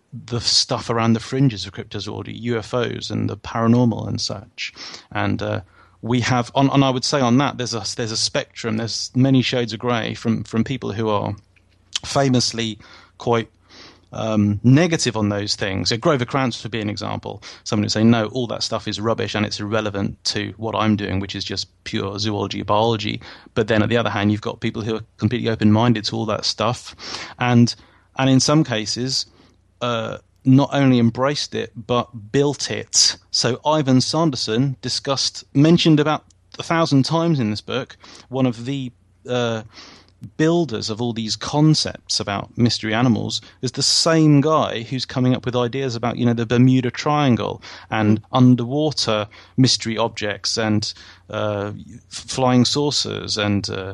the stuff around the fringes of cryptozoology, U F Os and the paranormal and such. And uh, we have, on, and I would say on that, there's a there's a spectrum. There's many shades of grey from from people who are famously quite um, negative on those things. So Grover Krantz would be an example. Someone would say, no, all that stuff is rubbish and it's irrelevant to what I'm doing, which is just pure zoology, biology. But then at the other hand, you've got people who are completely open-minded to all that stuff, and and in some cases, uh, not only embraced it but built it. So Ivan Sanderson discussed, mentioned about a thousand times in this book, one of the uh, builders of all these concepts about mystery animals is the same guy who's coming up with ideas about, you know, the Bermuda Triangle and underwater mystery objects and uh, flying saucers and uh,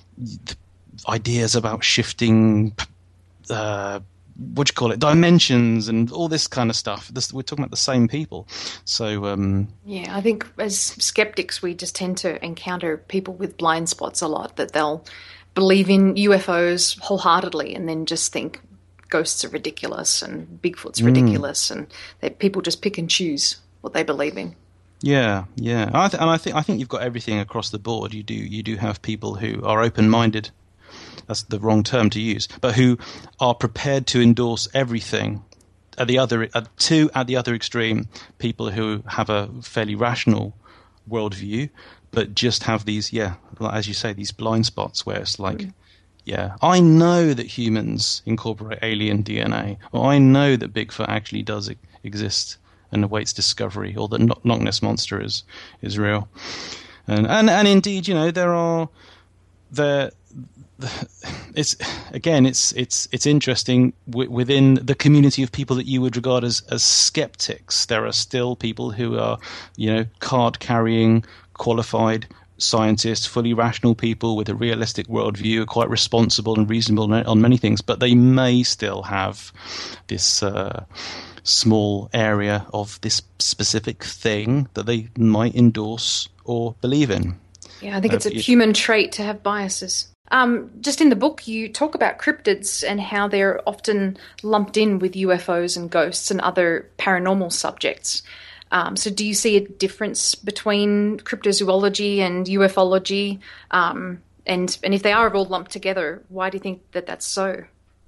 ideas about shifting uh, what do you call it, dimensions and all this kind of stuff. This, we're talking about the same people. So um, yeah, I think as skeptics we just tend to encounter people with blind spots a lot, that they'll believe in U F Os wholeheartedly and then just think ghosts are ridiculous and Bigfoot's ridiculous, mm. and that people just pick and choose what they believe in. Yeah, yeah, I th- and I think I think you've got everything across the board. You do you do have people who are open-minded. That's the wrong term to use, but who are prepared to endorse everything. At the other, at two at the other extreme, people who have a fairly rational worldview, but just have these, yeah, as you say, these blind spots where it's like, mm. yeah, I know that humans incorporate alien D N A, or I know that Bigfoot actually does exist and awaits discovery, or that Loch Ness Monster is is real, and and and indeed, you know, there are there. It's again, it's it's it's interesting w- within the community of people that you would regard as as skeptics. There are still people who are, you know, card-carrying, qualified scientists, fully rational people with a realistic worldview, quite responsible and reasonable on many things, but they may still have this uh, small area of this specific thing that they might endorse or believe in. Yeah, I think uh, it's a human trait to have biases. Um, just in the book, you talk about cryptids and how they're often lumped in with U F Os and ghosts and other paranormal subjects. Um, so do you see a difference between cryptozoology and ufology? Um, and, and if they are all lumped together, why do you think that that's so?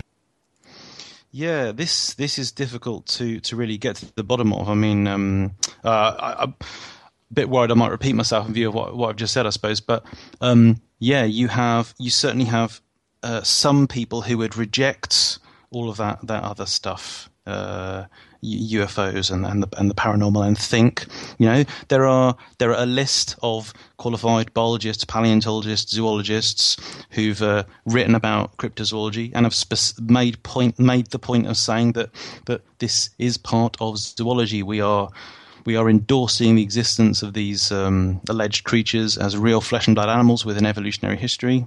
Yeah, this this is difficult to, to really get to the bottom of. I mean, um, uh, I, I'm a bit worried I might repeat myself in view of what, what I've just said, I suppose. But um, yeah, you have you certainly have uh, some people who would reject all of that that other stuff, uh, U F Os and and the, and the paranormal, and think, you know, there are there are a list of qualified biologists, paleontologists, zoologists who've uh, written about cryptozoology and have spe- made point made the point of saying that that this is part of zoology. We are. We are endorsing the existence of these um, alleged creatures as real flesh and blood animals with an evolutionary history,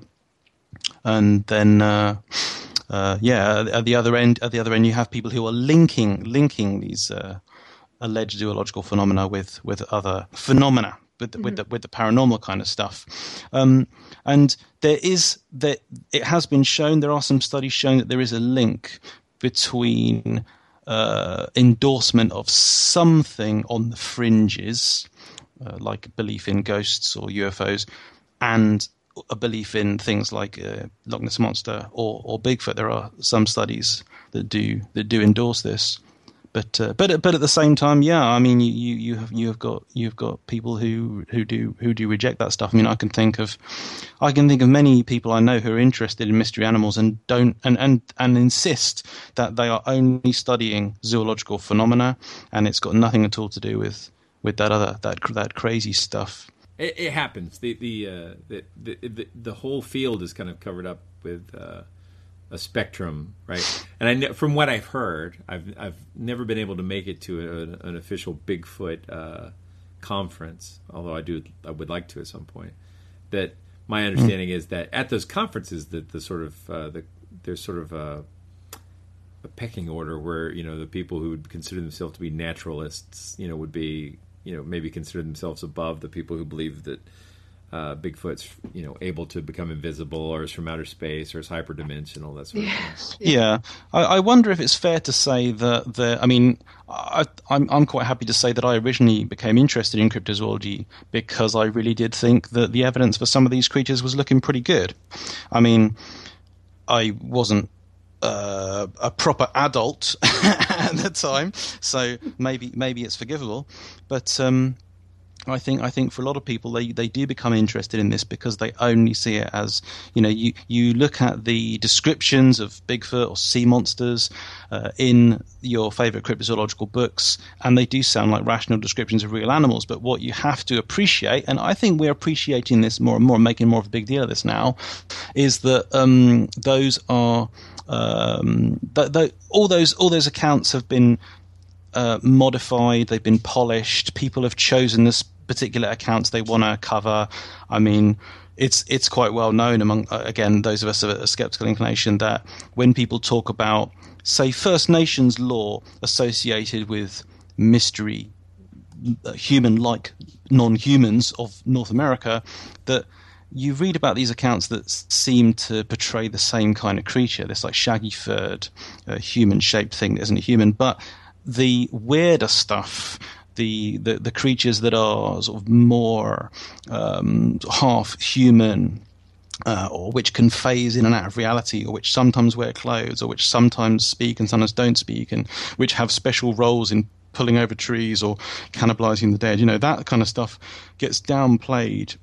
and then, uh, uh, yeah, at the other end, at the other end, you have people who are linking linking these uh, alleged zoological phenomena with, with other phenomena, with mm-hmm. with the, with the paranormal kind of stuff, um, and there is that it has been shown. There are some studies showing that there is a link between Uh, endorsement of something on the fringes, uh, like belief in ghosts or U F Os, and a belief in things like uh, Loch Ness Monster or, or Bigfoot. There are some studies that do that do endorse this, but uh, but but at the same time, yeah, I mean, you, you you have you have got you've got people who who do who do reject that stuff. I mean, I can think of I can think of many people I know who are interested in mystery animals and don't and and, and insist that they are only studying zoological phenomena, and it's got nothing at all to do with, with that other that that crazy stuff. It, it happens. The the, uh, the the the the whole field is kind of covered up with uh, a spectrum, right? And I ne- from what I've heard, I've I've never been able to make it to a, an official Bigfoot uh, conference, although I do I would like to at some point. That my understanding mm. is that at those conferences, that the sort of uh, the there's sort of a, a pecking order where, you know, the people who would consider themselves to be naturalists, you know, would be, you know, maybe consider themselves above the people who believe that uh, Bigfoot's, you know, able to become invisible, or is from outer space, or is hyperdimensional, that sort of Yeah. thing. Yeah, I, I wonder if it's fair to say that the. I mean, I, I'm I'm quite happy to say that I originally became interested in cryptozoology because I really did think that the evidence for some of these creatures was looking pretty good. I mean, I wasn't uh, a proper adult at the time, so maybe maybe it's forgivable, but. Um, I think I think for a lot of people they, they do become interested in this because they only see it as, you know, you, you look at the descriptions of Bigfoot or sea monsters uh, in your favourite cryptozoological books, and they do sound like rational descriptions of real animals. But what you have to appreciate, and I think we're appreciating this more and more, making more of a big deal of this now, is that um, those are um, th- th- all those all those accounts have been uh, modified, they've been polished. People have chosen this particular accounts they want to cover. I mean, it's it's quite well known among, uh, again, those of us of a skeptical inclination, that when people talk about, say, First Nations lore associated with mystery, uh, human-like non-humans of North America, that you read about these accounts that seem to portray the same kind of creature, this like shaggy-furred, uh, human-shaped thing that isn't human, but the weirder stuff, The, the the creatures that are sort of more um, half human, uh, or which can phase in and out of reality, or which sometimes wear clothes, or which sometimes speak and sometimes don't speak, and which have special roles in pulling over trees or cannibalizing the dead. You know, that kind of stuff gets downplayed,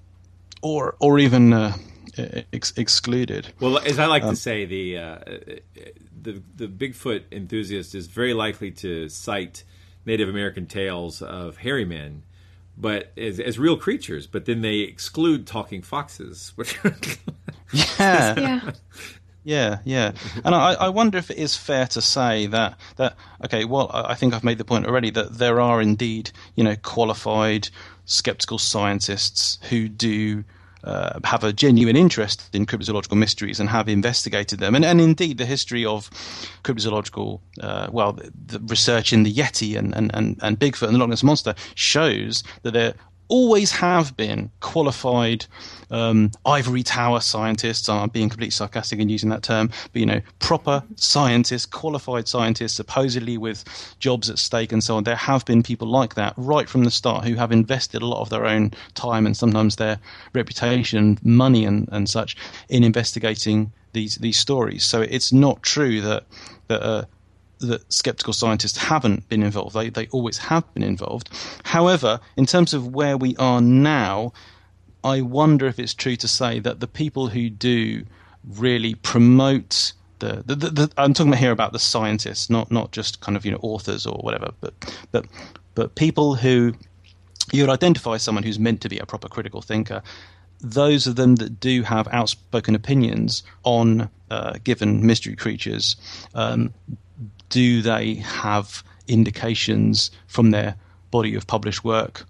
or or even uh, ex- excluded. Well, as I like um, to say, the uh, the the Bigfoot enthusiast is very likely to cite Native American tales of hairy men, but as, as real creatures. But then they exclude talking foxes. Which yeah, Yeah. yeah, yeah. And I, I wonder if it is fair to say that that okay. Well, I I think I've made the point already that there are indeed, you know, qualified skeptical scientists who do Uh, have a genuine interest in cryptozoological mysteries and have investigated them. And, and indeed, the history of cryptozoological, uh, well, the, the research in the Yeti and, and, and, and Bigfoot and the Loch Ness Monster shows that there always have been qualified um, ivory tower scientists. I'm being completely sarcastic in using that term, but, you know, proper scientists, qualified scientists, supposedly with jobs at stake and so on. There have been people like that right from the start who have invested a lot of their own time and sometimes their reputation, money and, and such in investigating these these stories. So it's not true that that uh, that skeptical scientists haven't been involved. They they always have been involved. However, in terms of where we are now, I wonder if it's true to say that the people who do really promote the, the, the, the I'm talking about here about the scientists, not not just kind of, you know, authors or whatever, but but but people who you would identify as someone who's meant to be a proper critical thinker. Those of them that do have outspoken opinions on uh, given mystery creatures, um, do they have indications from their body of published work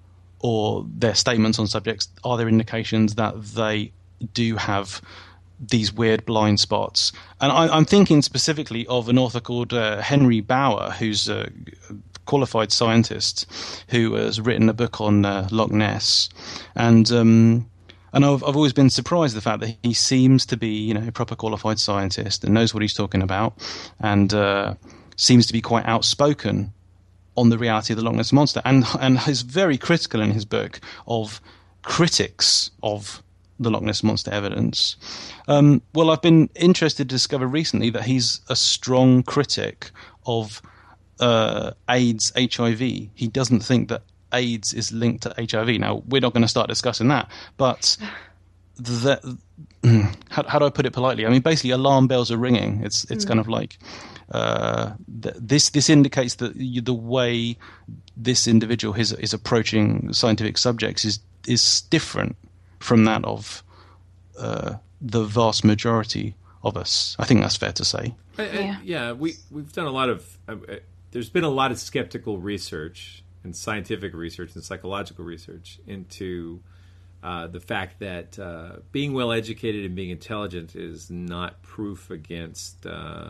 or their statements on subjects? Are there indications that they do have these weird blind spots? And I, I'm thinking specifically of an author called uh, Henry Bauer, who's a qualified scientist who has written a book on uh, Loch Ness. And um, And I've, I've always been surprised at the fact that he seems to be, you know, a proper qualified scientist and knows what he's talking about, and uh, seems to be quite outspoken on the reality of the Loch Ness Monster, and and is very critical in his book of critics of the Loch Ness Monster evidence. Um, well, I've been interested to discover recently that he's a strong critic of uh, AIDS, H I V. He doesn't think that AIDS is linked to H I V. Now, we're not going to start discussing that, but the, how, how do I put it politely? I mean, basically, alarm bells are ringing. It's it's mm. kind of like uh, th- this. This indicates that you, the way this individual is is approaching scientific subjects is is different from that of uh, the vast majority of us. I think that's fair to say. I, I, yeah, yeah. We we've done a lot of. Uh, there's been a lot of skeptical research and scientific research and psychological research into uh, the fact that uh, being well-educated and being intelligent is not proof against uh,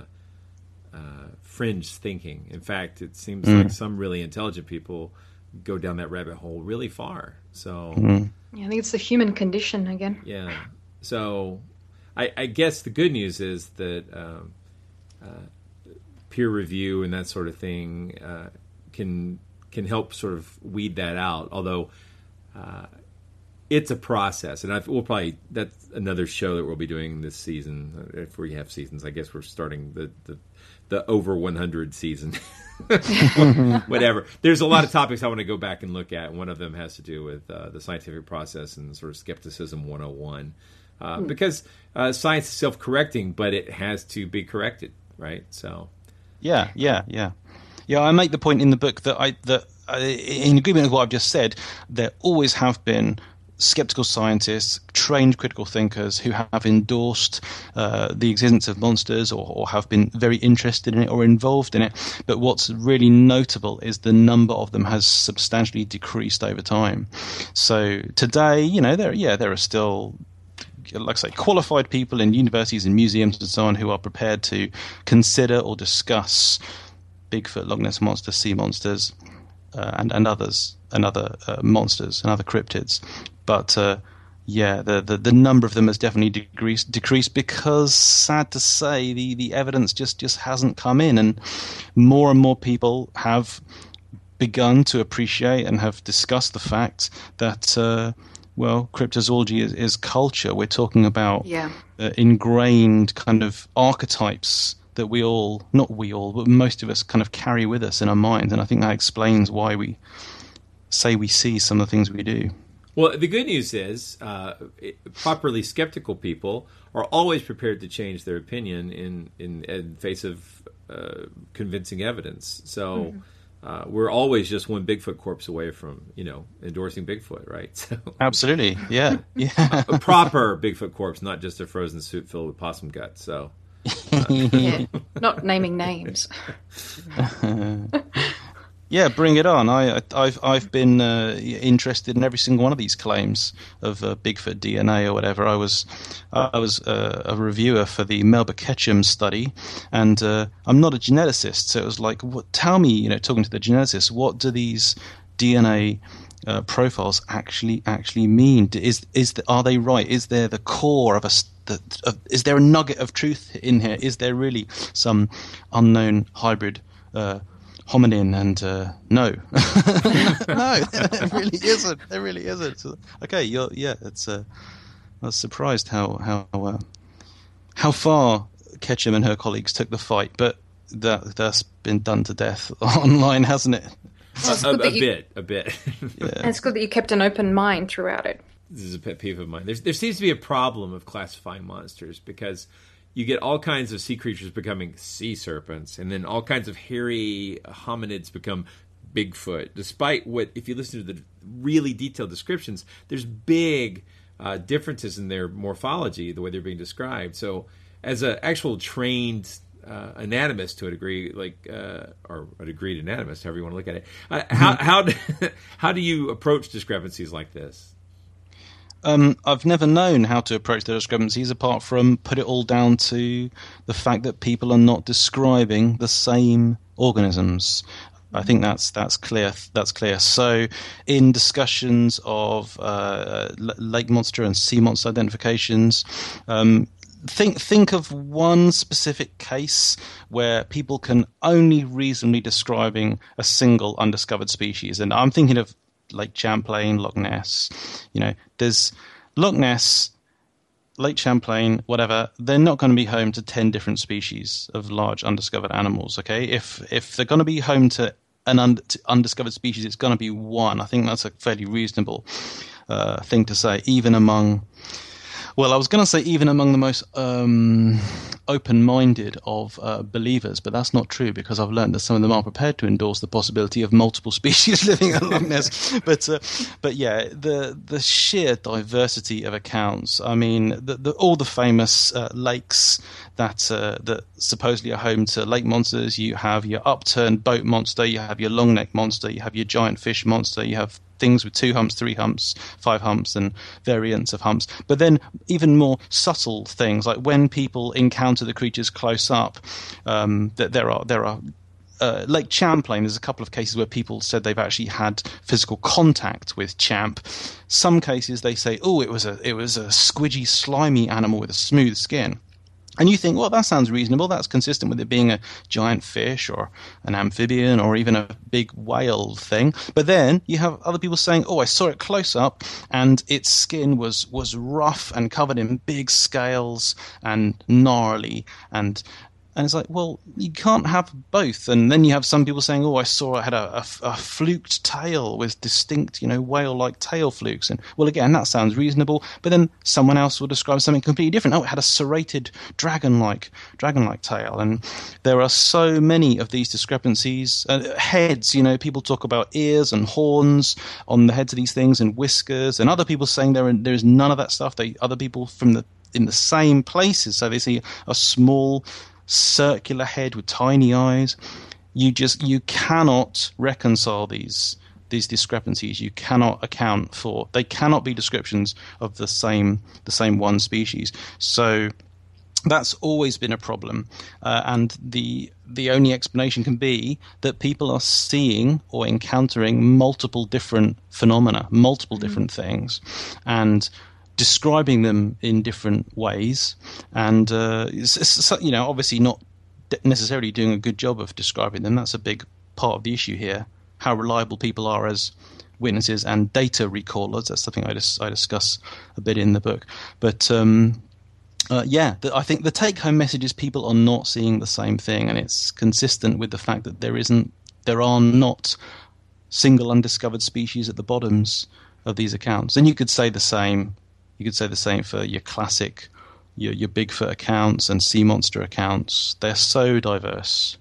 uh, fringe thinking. In fact, it seems mm. like some really intelligent people go down that rabbit hole really far. So, mm. Yeah, I think it's the human condition again. Yeah. So I, I guess the good news is that um, uh, peer review and that sort of thing uh, can can help sort of weed that out. Although uh, it's a process, and I've, we'll probably that's another show that we'll be doing this season if we have seasons. I guess we're starting the the, the over one hundred season. Whatever. There's a lot of topics I want to go back and look at. One of them has to do with uh, the scientific process and sort of skepticism one oh one. Uh, hmm. Because uh, science is self-correcting, but it has to be corrected, right? So, yeah, yeah, yeah, yeah. I make the point in the book that I that uh, in agreement with what I've just said, there always have been skeptical scientists, trained critical thinkers who have endorsed uh, the existence of monsters or, or have been very interested in it or involved in it. But what's really notable is the number of them has substantially decreased over time. So today, you know, there yeah, there are still, like I say, qualified people in universities and museums and so on who are prepared to consider or discuss Bigfoot, Loch Ness Monster, sea monsters, uh, and, and others, and other uh, monsters and other cryptids. But uh, yeah, the, the the number of them has definitely decreased decreased because, sad to say, the, the evidence just, just hasn't come in, and more and more people have begun to appreciate and have discussed the fact that uh, well, cryptozoology is, is culture. We're talking about yeah. uh, ingrained kind of archetypes that we all, not we all, but most of us kind of carry with us in our minds, and I think that explains why we say we see some of the things we do. Well, the good news is uh, properly skeptical people are always prepared to change their opinion in, in, in face of uh, convincing evidence. So mm-hmm. uh, we're always just one Bigfoot corpse away from, you know, endorsing Bigfoot, right? So, absolutely, yeah. yeah. a, a proper Bigfoot corpse, not just a frozen suit filled with possum guts. So, uh. yeah, not naming names. Yeah, bring it on. I, I've I've been uh, interested in every single one of these claims of uh, Bigfoot D N A or whatever. I was I was uh, a reviewer for the Melba Ketchum study, and uh, I'm not a geneticist, so it was like, what, tell me, you know, talking to the geneticist, what do these D N A uh, profiles actually actually mean? Is is the, are they right? Is there the core of a the, of, is there a nugget of truth in here? Is there really some unknown hybrid Uh, hominin? And uh, no, no, there really isn't. There really isn't. So, okay, you're, yeah, it's. Uh, I was surprised how how uh, how far Ketchum and her colleagues took the fight, but that that's been done to death online, hasn't it? A, a, a you, bit, a bit. Yeah. And it's good that you kept an open mind throughout it. This is a pet peeve of mine. There's, there seems to be a problem of classifying monsters because you get all kinds of sea creatures becoming sea serpents, and then all kinds of hairy hominids become Bigfoot. Despite what, if you listen to the really detailed descriptions, there's big uh, differences in their morphology, the way they're being described. So as an actual trained uh, anatomist to a degree, like uh, or a degreed anatomist, however you want to look at it, uh, how how do, how do you approach discrepancies like this? Um, I've never known how to approach the discrepancies apart from put it all down to the fact that people are not describing the same organisms. I think that's that's clear. That's clear. So, in discussions of uh, lake monster and sea monster identifications, um, think think of one specific case where people can only reasonably describing a single undiscovered species, and I'm thinking of Lake Champlain, Loch Ness. You know, there's Loch Ness, Lake Champlain, whatever. They're not going to be home to ten different species of large undiscovered animals. Okay, if if they're going to be home to an un- to undiscovered species, it's going to be one. I think that's a fairly reasonable uh, thing to say, even among. Well, I was going to say even among the most um, open-minded of uh, believers, but that's not true because I've learned that some of them are prepared to endorse the possibility of multiple species living at Loch Ness. But, uh, but yeah, the the sheer diversity of accounts. I mean, the, the, all the famous uh, lakes that uh, that supposedly are home to lake monsters. You have your upturned boat monster, you have your long neck monster, you have your giant fish monster, you have things with two humps, three humps, five humps, and variants of humps. But then even more subtle things, like when people encounter the creatures close up, um, that there are there are uh, Lake Champlain, there's a couple of cases where people said they've actually had physical contact with Champ. Some cases they say, oh, it was a it was a squidgy, slimy animal with a smooth skin. And you think, well, that sounds reasonable. That's consistent with it being a giant fish or an amphibian or even a big whale thing. But then you have other people saying, oh, I saw it close up and its skin was, was rough and covered in big scales and gnarly. And and it's like, well, you can't have both. And then you have some people saying, oh, I saw it had a, a, a fluked tail with distinct, you know, whale-like tail flukes. And, well, again, that sounds reasonable. But then someone else will describe something completely different. Oh, it had a serrated dragon-like dragon-like tail. And there are so many of these discrepancies. Uh, heads, you know, people talk about ears and horns on the heads of these things and whiskers. And other people saying there, are, there is none of that stuff. They Other people from the in the same places. So they see a small circular head with tiny eyes. You just you cannot reconcile these these discrepancies. You cannot account for. They cannot be descriptions of the same the same one species. So that's always been a problem, uh, and the the only explanation can be that people are seeing or encountering multiple different phenomena, multiple mm-hmm. different things, and describing them in different ways, and uh, it's, it's, you know, obviously not necessarily doing a good job of describing them. That's a big part of the issue here. How reliable people are as witnesses and data recallers. That's something I, dis- I discuss a bit in the book. But um, uh, yeah, the, I think the take-home message is people are not seeing the same thing, and it's consistent with the fact that there isn't, there are not single undiscovered species at the bottoms of these accounts. And you could say the same. You could say the same for your classic, your, your Bigfoot accounts and sea monster accounts. They're so diverse.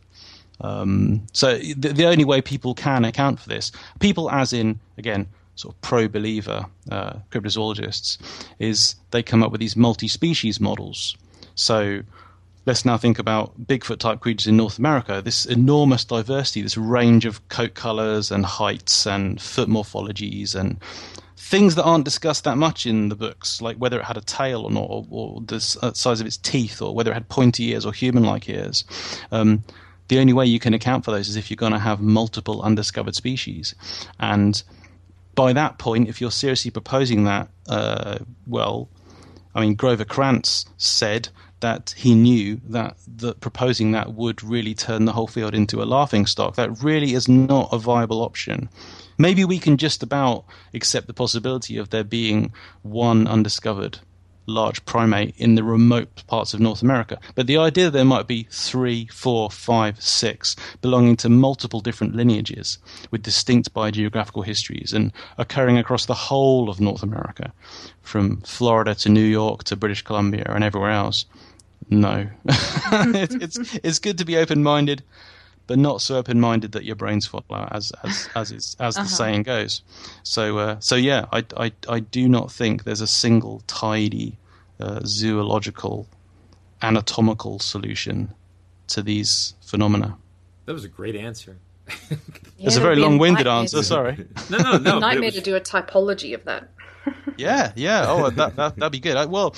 Um, so the, the only way people can account for this, people as in, again, sort of pro-believer uh, cryptozoologists, is they come up with these multi-species models. So let's now think about Bigfoot-type creatures in North America, this enormous diversity, this range of coat colors and heights and foot morphologies and things that aren't discussed that much in the books, like whether it had a tail or not, or, or the size of its teeth, or whether it had pointy ears or human-like ears. Um, the only way you can account for those is if you're going to have multiple undiscovered species. And by that point, if you're seriously proposing that, uh, well, I mean, Grover Krantz said that he knew that, that proposing that would really turn the whole field into a laughingstock. That really is not a viable option. Maybe we can just about accept the possibility of there being one undiscovered large primate in the remote parts of North America. But the idea that there might be three, four, five, six belonging to multiple different lineages with distinct biogeographical histories and occurring across the whole of North America, from Florida to New York to British Columbia and everywhere else, no. it's, it's, it's good to be open-minded, but not so open-minded that your brains fall out, as as as is, as uh-huh. the saying goes. So uh, so yeah, I, I I do not think there's a single tidy uh, zoological, anatomical solution to these phenomena. That was a great answer. Yeah, it's a very long-winded answer. To, sorry. no, no, no. Nightmare was... to do a typology of that. yeah, yeah. Oh, that that that'd be good. I, well.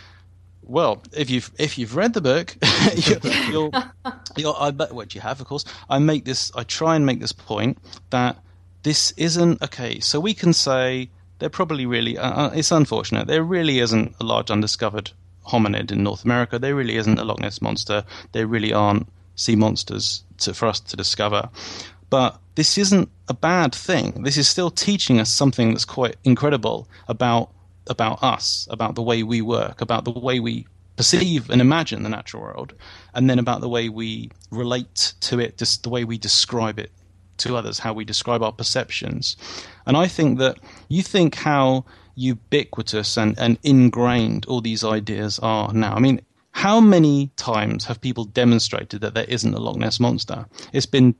Well, if you've if you've read the book, you'll, you'll, you'll I bet what you have, of course. I make this. I try and make this point that this isn't okay. So we can say there probably really. Uh, it's unfortunate. There really isn't a large undiscovered hominid in North America. There really isn't a Loch Ness monster. There really aren't sea monsters to, for us to discover. But this isn't a bad thing. This is still teaching us something that's quite incredible about. about us, about the way we work, about the way we perceive and imagine the natural world, and then about the way we relate to it, just the way we describe it to others, how we describe our perceptions. And I think that you think how ubiquitous and, and ingrained all these ideas are now. I mean, how many times have people demonstrated that there isn't a Loch Ness monster? It's been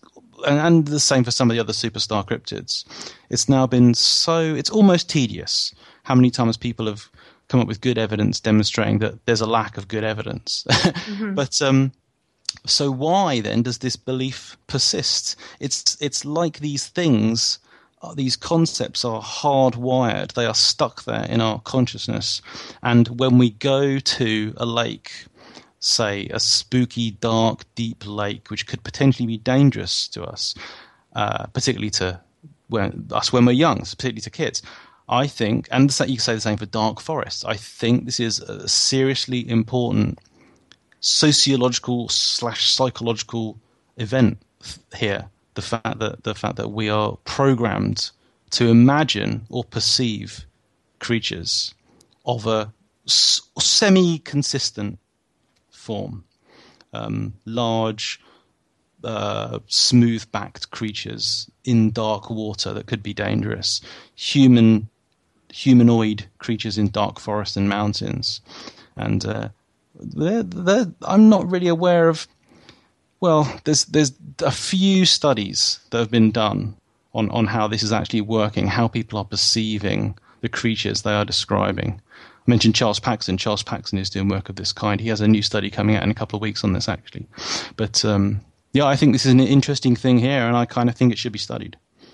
and the same for some of the other superstar cryptids. It's now been so, it's almost tedious how many times people have come up with good evidence demonstrating that there's a lack of good evidence. Mm-hmm. But um, so why then does this belief persist? It's it's like these things, uh, these concepts are hardwired. They are stuck there in our consciousness. And when we go to a lake say, a spooky, dark, deep lake, which could potentially be dangerous to us, uh, particularly to when, us when we're young, particularly to kids. I think, and you can say the same for dark forests, I think this is a seriously important sociological slash psychological event here. The fact that the fact that we are programmed to imagine or perceive creatures of a s- semi-consistent form, um, large, uh, smooth-backed creatures in dark water that could be dangerous, human, humanoid creatures in dark forests and mountains, and uh, they're, they're, I'm not really aware of. Well, there's there's a few studies that have been done on, on how this is actually working, how people are perceiving the creatures they are describing. I mentioned Charles Paxson. Charles Paxson is doing work of this kind. He has a new study coming out in a couple of weeks on this, actually. But um, yeah, I think this is an interesting thing here, and I kind of think it should be studied.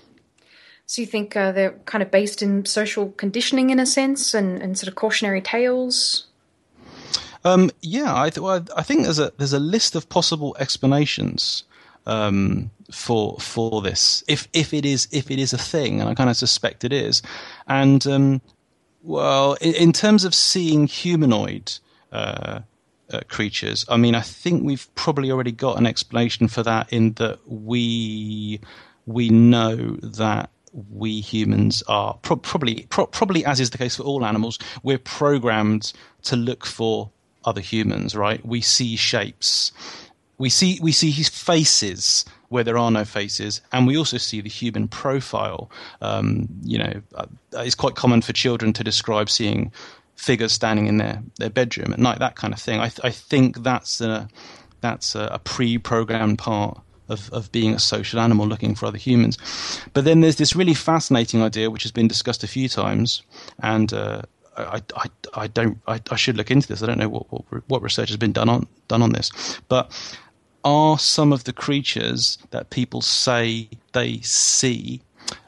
So you think uh, they're kind of based in social conditioning in a sense, and, and sort of cautionary tales? Um, yeah, I, th- well, I think there's a there's a list of possible explanations um, for for this, if if it is if it is a thing, and I kind of suspect it is. And um, well, in, in terms of seeing humanoid uh, uh, creatures, I mean, I think we've probably already got an explanation for that in that we we know that we humans are pro- probably pro- probably as is the case for all animals, we're programmed to look for other humans, right? We see shapes, we see we see his faces where there are no faces, and we also see the human profile. Um, you know, uh, it's quite common for children to describe seeing figures standing in their, their bedroom at night, that kind of thing. I, th- I think that's a that's a, a pre-programmed part of, of being a social animal looking for other humans. But then there's this really fascinating idea which has been discussed a few times, and uh, I, I, I don't. I, I should look into this. I don't know what, what what research has been done on done on this. But are some of the creatures that people say they see,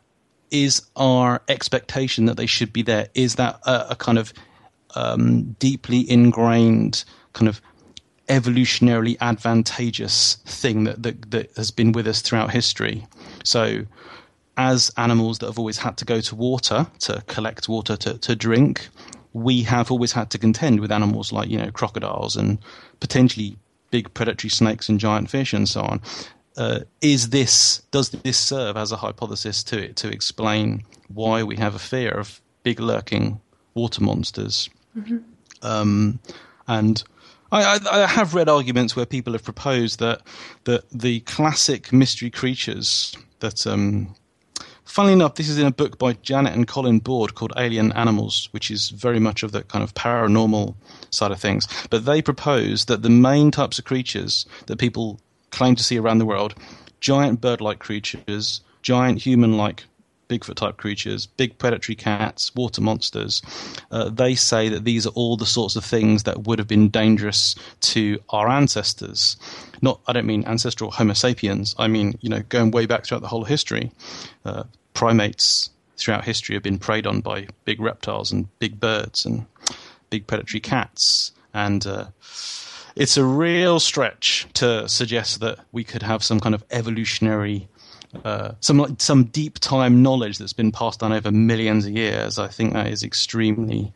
is our expectation that they should be there? Is that a, a kind of um, deeply ingrained kind of evolutionarily advantageous thing that, that that has been with us throughout history? So, as animals that have always had to go to water to collect water to, to drink, we have always had to contend with animals like, you know, crocodiles and potentially big predatory snakes and giant fish and so on. Uh, is this does this serve as a hypothesis to to explain why we have a fear of big lurking water monsters? Mm-hmm. Um, and I, I, I have read arguments where people have proposed that that the classic mystery creatures that um, funnily enough, this is in a book by Janet and Colin Board called Alien Animals, which is very much of the kind of paranormal side of things. But they propose that the main types of creatures that people claim to see around the world, giant bird-like creatures, giant human-like Bigfoot-type creatures, big predatory cats, water monsters, uh, they say that these are all the sorts of things that would have been dangerous to our ancestors. Not, I don't mean ancestral Homo sapiens. I mean, you know, going way back throughout the whole of history, uh, primates throughout history have been preyed on by big reptiles and big birds and big predatory cats. And uh, it's a real stretch to suggest that we could have some kind of evolutionary Uh, some like some deep time knowledge that's been passed down over millions of years. I think that is extremely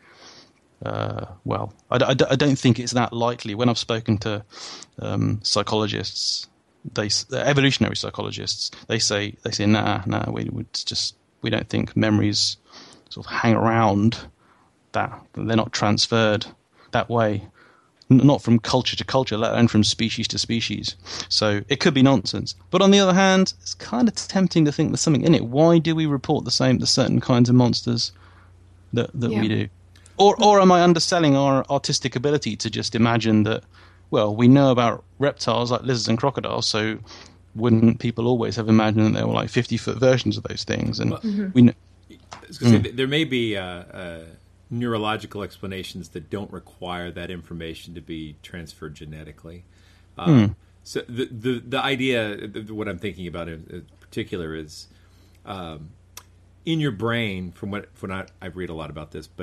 uh, well. I, I, I don't think it's that likely. When I've spoken to um, psychologists, they uh, evolutionary psychologists, they say they say nah, nah. We would just we don't think memories sort of hang around. That they're not transferred that way. Not from culture to culture, let alone from species to species. So it could be nonsense. But on the other hand, it's kind of tempting to think there's something in it. Why do we report the same to certain kinds of monsters that, that yeah. we do? Or or am I underselling our artistic ability to just imagine that, well, we know about reptiles like lizards and crocodiles, so wouldn't people always have imagined that there were like fifty-foot versions of those things? And well, mm-hmm. we know... I was gonna say, mm. there may be... Uh, uh, neurological explanations that don't require that information to be transferred genetically. Um, mm. So the, the the idea, the, what I'm thinking about in, in particular is, um, in your brain, from what from what I, I read a lot about this, but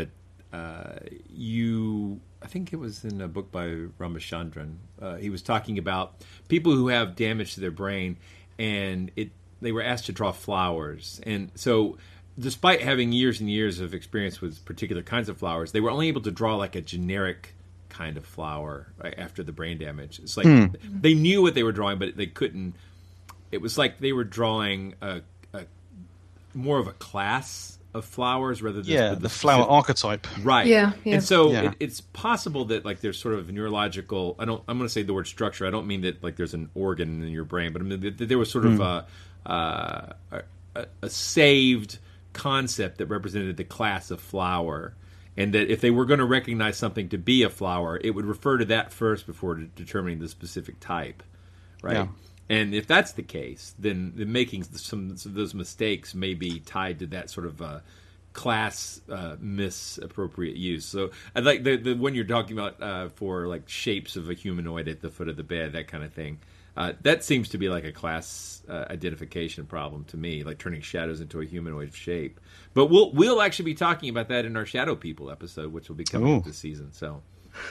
uh, you, I think it was in a book by Ramachandran, uh, he was talking about people who have damage to their brain, and it they were asked to draw flowers. And so despite having years and years of experience with particular kinds of flowers, they were only able to draw like a generic kind of flower right, after the brain damage. It's like Hmm. they knew what they were drawing, but they couldn't. It was like they were drawing a, a more of a class of flowers rather than Yeah, the, the flower archetype. Right. Yeah, yeah. And so Yeah. it, it's possible that like there's sort of neurological. I don't. I'm going to say the word structure. I don't mean that like there's an organ in your brain, but I mean that, that there was sort of Hmm. a, uh, a a saved concept that represented the class of flower, and that if they were going to recognize something to be a flower, it would refer to that first before de- determining the specific type, right? Yeah. And if that's the case, then the making some, some of those mistakes may be tied to that sort of uh, class uh, misappropriate use. So I like the the one you're talking about uh, for like shapes of a humanoid at the foot of the bed, that kind of thing. Uh, that seems to be like a class uh, identification problem to me, like turning shadows into a humanoid shape. But we'll we'll actually be talking about that in our Shadow People episode, which will be coming Ooh. up this season. So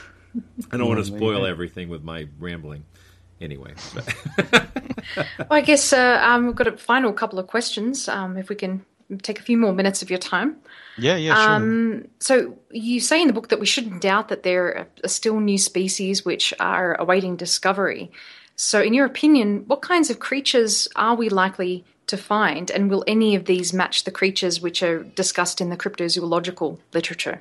I don't want to spoil everything with my rambling. Anyway, Well, I guess uh, um, we've got a final couple of questions. Um, if we can take a few more minutes of your time. Yeah, yeah, sure. Um, so you say in the book that we shouldn't doubt that there are still new species which are awaiting discovery. So in your opinion, what kinds of creatures are we likely to find, and will any of these match the creatures which are discussed in the cryptozoological literature?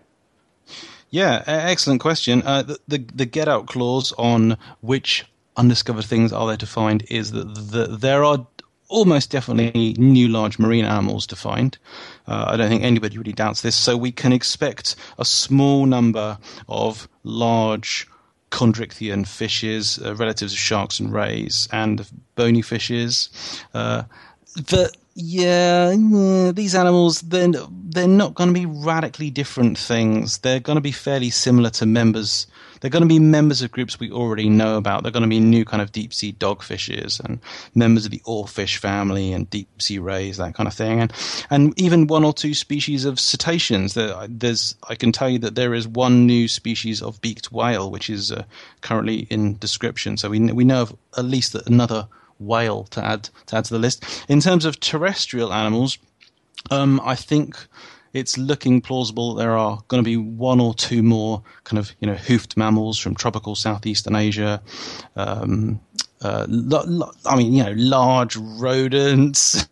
Yeah, e- excellent question. Uh, the, the the get out clause on which undiscovered things are there to find is that the, there are almost definitely new large marine animals to find. Uh, I don't think anybody really doubts this. So we can expect a small number of large chondrichthyan fishes, uh, relatives of sharks and rays, and bony fishes. Uh, the Yeah, yeah, these animals, they're, they're not going to be radically different things. They're going to be fairly similar to members. They're going to be members of groups we already know about. They're going to be new kind of deep-sea dogfishes and members of the oarfish family and deep-sea rays, that kind of thing. And and even one or two species of cetaceans. There, there's, I can tell you that there is one new species of beaked whale, which is uh, currently in description. So we we know of at least another whale to add to add to the list. In terms of terrestrial animals, um, I think it's looking plausible there are going to be one or two more kind of, you know, hoofed mammals from tropical southeastern Asia. Um, uh, lo- lo- I mean, you know, large rodents,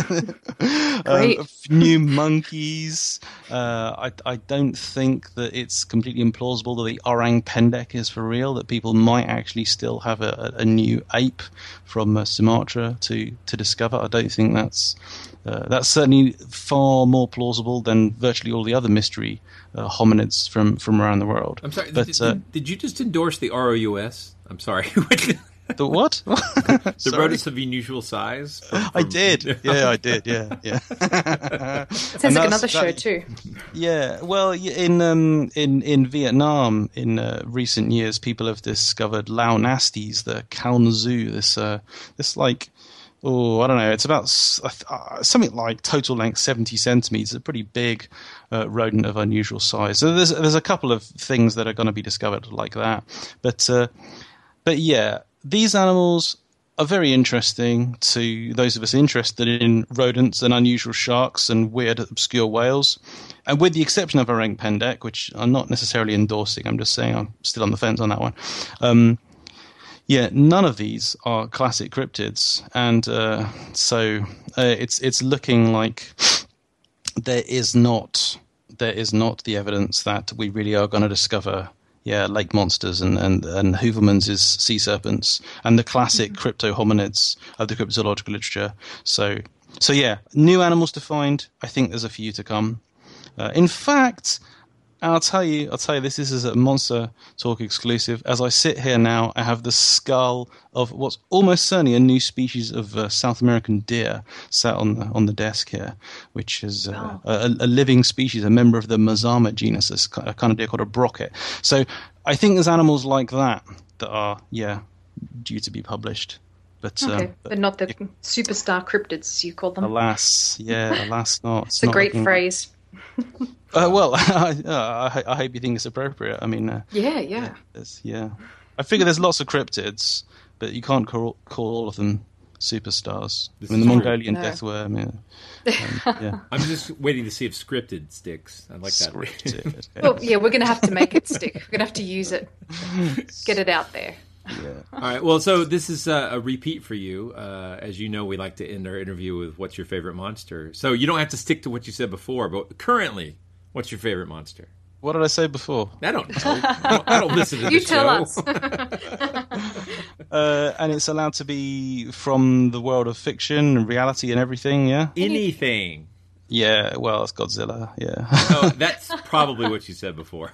Great. um, new monkeys. Uh, I, I don't think that it's completely implausible that the orang pendek is for real, that people might actually still have a, a new ape from uh, Sumatra to, to discover. I don't think that's uh, that's certainly far more plausible than virtually all the other mystery uh, hominids from, from around the world. I'm sorry, but, did, uh, did, did you just endorse the R O U S? I'm sorry. The what? The Sorry? rodents of unusual size? From, I from- did. Yeah, I did. Yeah, yeah. Sounds And like that's- another show that- too. Yeah, well, y- in um, in in Vietnam, in uh, recent years, people have discovered Lao nasties, the Kalamazoo. This uh, this like, oh, I don't know. It's about s- uh, something like total length seventy centimeters. A pretty big uh, rodent of unusual size. So there's there's a couple of things that are going to be discovered like that. But uh, but yeah, these animals are very interesting to those of us interested in rodents and unusual sharks and weird, obscure whales. And with the exception of orang pendek, which I'm not necessarily endorsing, I'm just saying I'm still on the fence on that one. Um, yeah, none of these are classic cryptids. And uh, so uh, it's it's looking like there is not there is not the evidence that we really are going to discover Yeah, lake monsters and, and, and Hoovermans is sea serpents and the classic mm-hmm. crypto hominids of the cryptozoological literature. So, so yeah, new animals to find. I think there's a few to come. Uh, in fact, I'll tell you, I'll tell you this, this is a Monster Talk exclusive. As I sit here now, I have the skull of what's almost certainly a new species of uh, South American deer sat on the on the desk here, which is uh, oh. a, a living species, a member of the Mazama genus, a kind of deer called a brocket. So I think there's animals like that that are, yeah, due to be published. But, okay, um, but, but not the it, superstar cryptids, you call them. Alas, yeah, alas not. It's a not great phrase. Like, Uh, well, I, uh, I, I hope you think it's appropriate. I mean, uh, yeah, yeah, yeah. I figure there's lots of cryptids, but you can't call, call all of them superstars. This I mean, the Mongolian no. death worm. Yeah. Um, yeah. I'm just waiting to see if scripted sticks. I like that. Scripted. Well, yeah, we're going to have to make it stick. We're going to have to use it, get it out there. Yeah. All right. Well, so this is uh, a repeat for you. Uh, as you know, we like to end our interview with "What's your favorite monster?" So you don't have to stick to what you said before, but currently, what's your favorite monster? What did I say before? I don't know. I don't, I don't listen to the you show. tell us. uh, and it's allowed to be from the world of fiction and reality and everything. Yeah. Anything. Yeah, well, it's Godzilla, yeah. Oh, that's probably what you said before.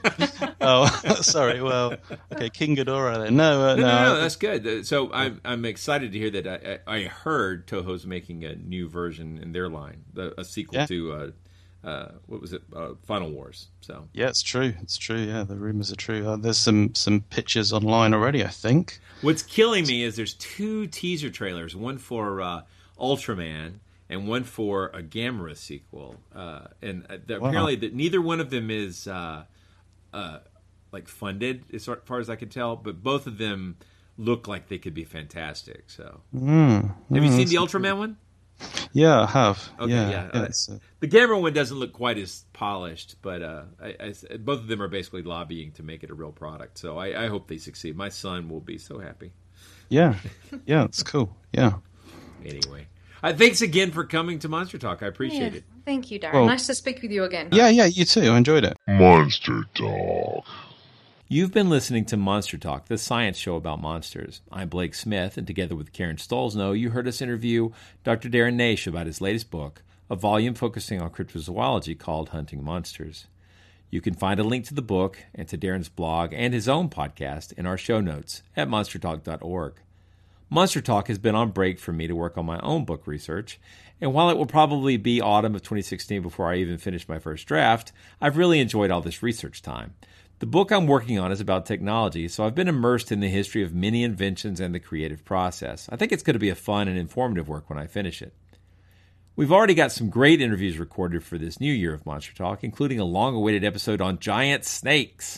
Oh, sorry. Well, okay, King Ghidorah then. No, uh, no, no, no, no, that's good. So I'm I'm excited to hear that. I, I heard Toho's making a new version in their line, the, a sequel yeah. to uh, uh, what was it, uh, Final Wars. So yeah, it's true. It's true. Yeah, the rumors are true. Uh, there's some some pictures online already, I think. What's killing me is there's two teaser trailers, one for uh, Ultraman and one for a Gamera sequel, uh, and uh, wow. apparently that neither one of them is uh, uh, like funded as far as I can tell, but both of them look like they could be fantastic. So, mm, have mm, you seen the Ultraman one? Yeah, I have. Okay, yeah, yeah. yeah uh, uh, the Gamera one doesn't look quite as polished, but uh, I, I, both of them are basically lobbying to make it a real product. So I, I hope they succeed. My son will be so happy. Yeah, yeah, it's cool. Yeah. Anyway. Uh, thanks again for coming to Monster Talk. I appreciate yeah, it. Thank you, Darren. Well, nice to speak with you again. Yeah, yeah, you too. I enjoyed it. Monster Talk. You've been listening to Monster Talk, the science show about monsters. I'm Blake Smith, and together with Karen Stolzno, you heard us interview Doctor Darren Naish about his latest book, a volume focusing on cryptozoology called Hunting Monsters. You can find a link to the book and to Darren's blog and his own podcast in our show notes at monster talk dot org. Monster Talk has been on break for me to work on my own book research, and while it will probably be autumn of twenty sixteen before I even finish my first draft, I've really enjoyed all this research time. The book I'm working on is about technology, so I've been immersed in the history of many inventions and the creative process. I think it's going to be a fun and informative work when I finish it. We've already got some great interviews recorded for this new year of Monster Talk, including a long-awaited episode on giant snakes.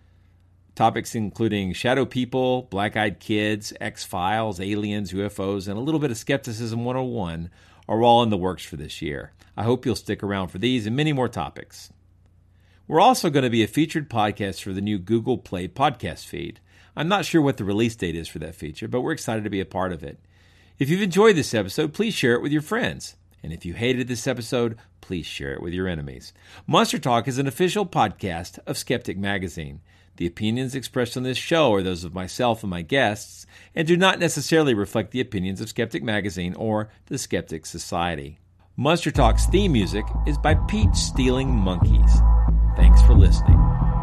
Topics including shadow people, black-eyed kids, X-Files, aliens, U F Os, and a little bit of Skepticism one oh one are all in the works for this year. I hope you'll stick around for these and many more topics. We're also going to be a featured podcast for the new Google Play podcast feed. I'm not sure what the release date is for that feature, but we're excited to be a part of it. If you've enjoyed this episode, please share it with your friends. And if you hated this episode, please share it with your enemies. Monster Talk is an official podcast of Skeptic Magazine. The opinions expressed on this show are those of myself and my guests, and do not necessarily reflect the opinions of Skeptic Magazine or the Skeptic Society. Monster Talk's theme music is by Peach Stealing Monkeys. Thanks for listening.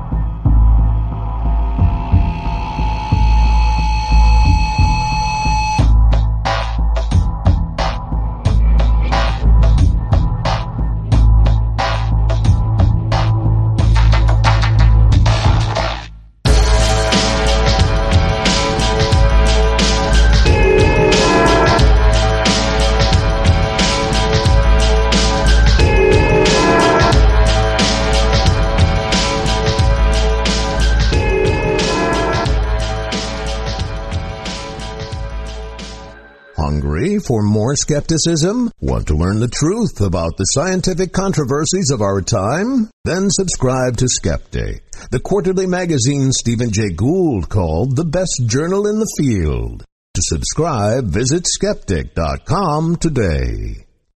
Hungry for more skepticism? Want to learn the truth about the scientific controversies of our time? Then subscribe to Skeptic, the quarterly magazine Stephen Jay Gould called the best journal in the field. To subscribe, visit skeptic dot com today.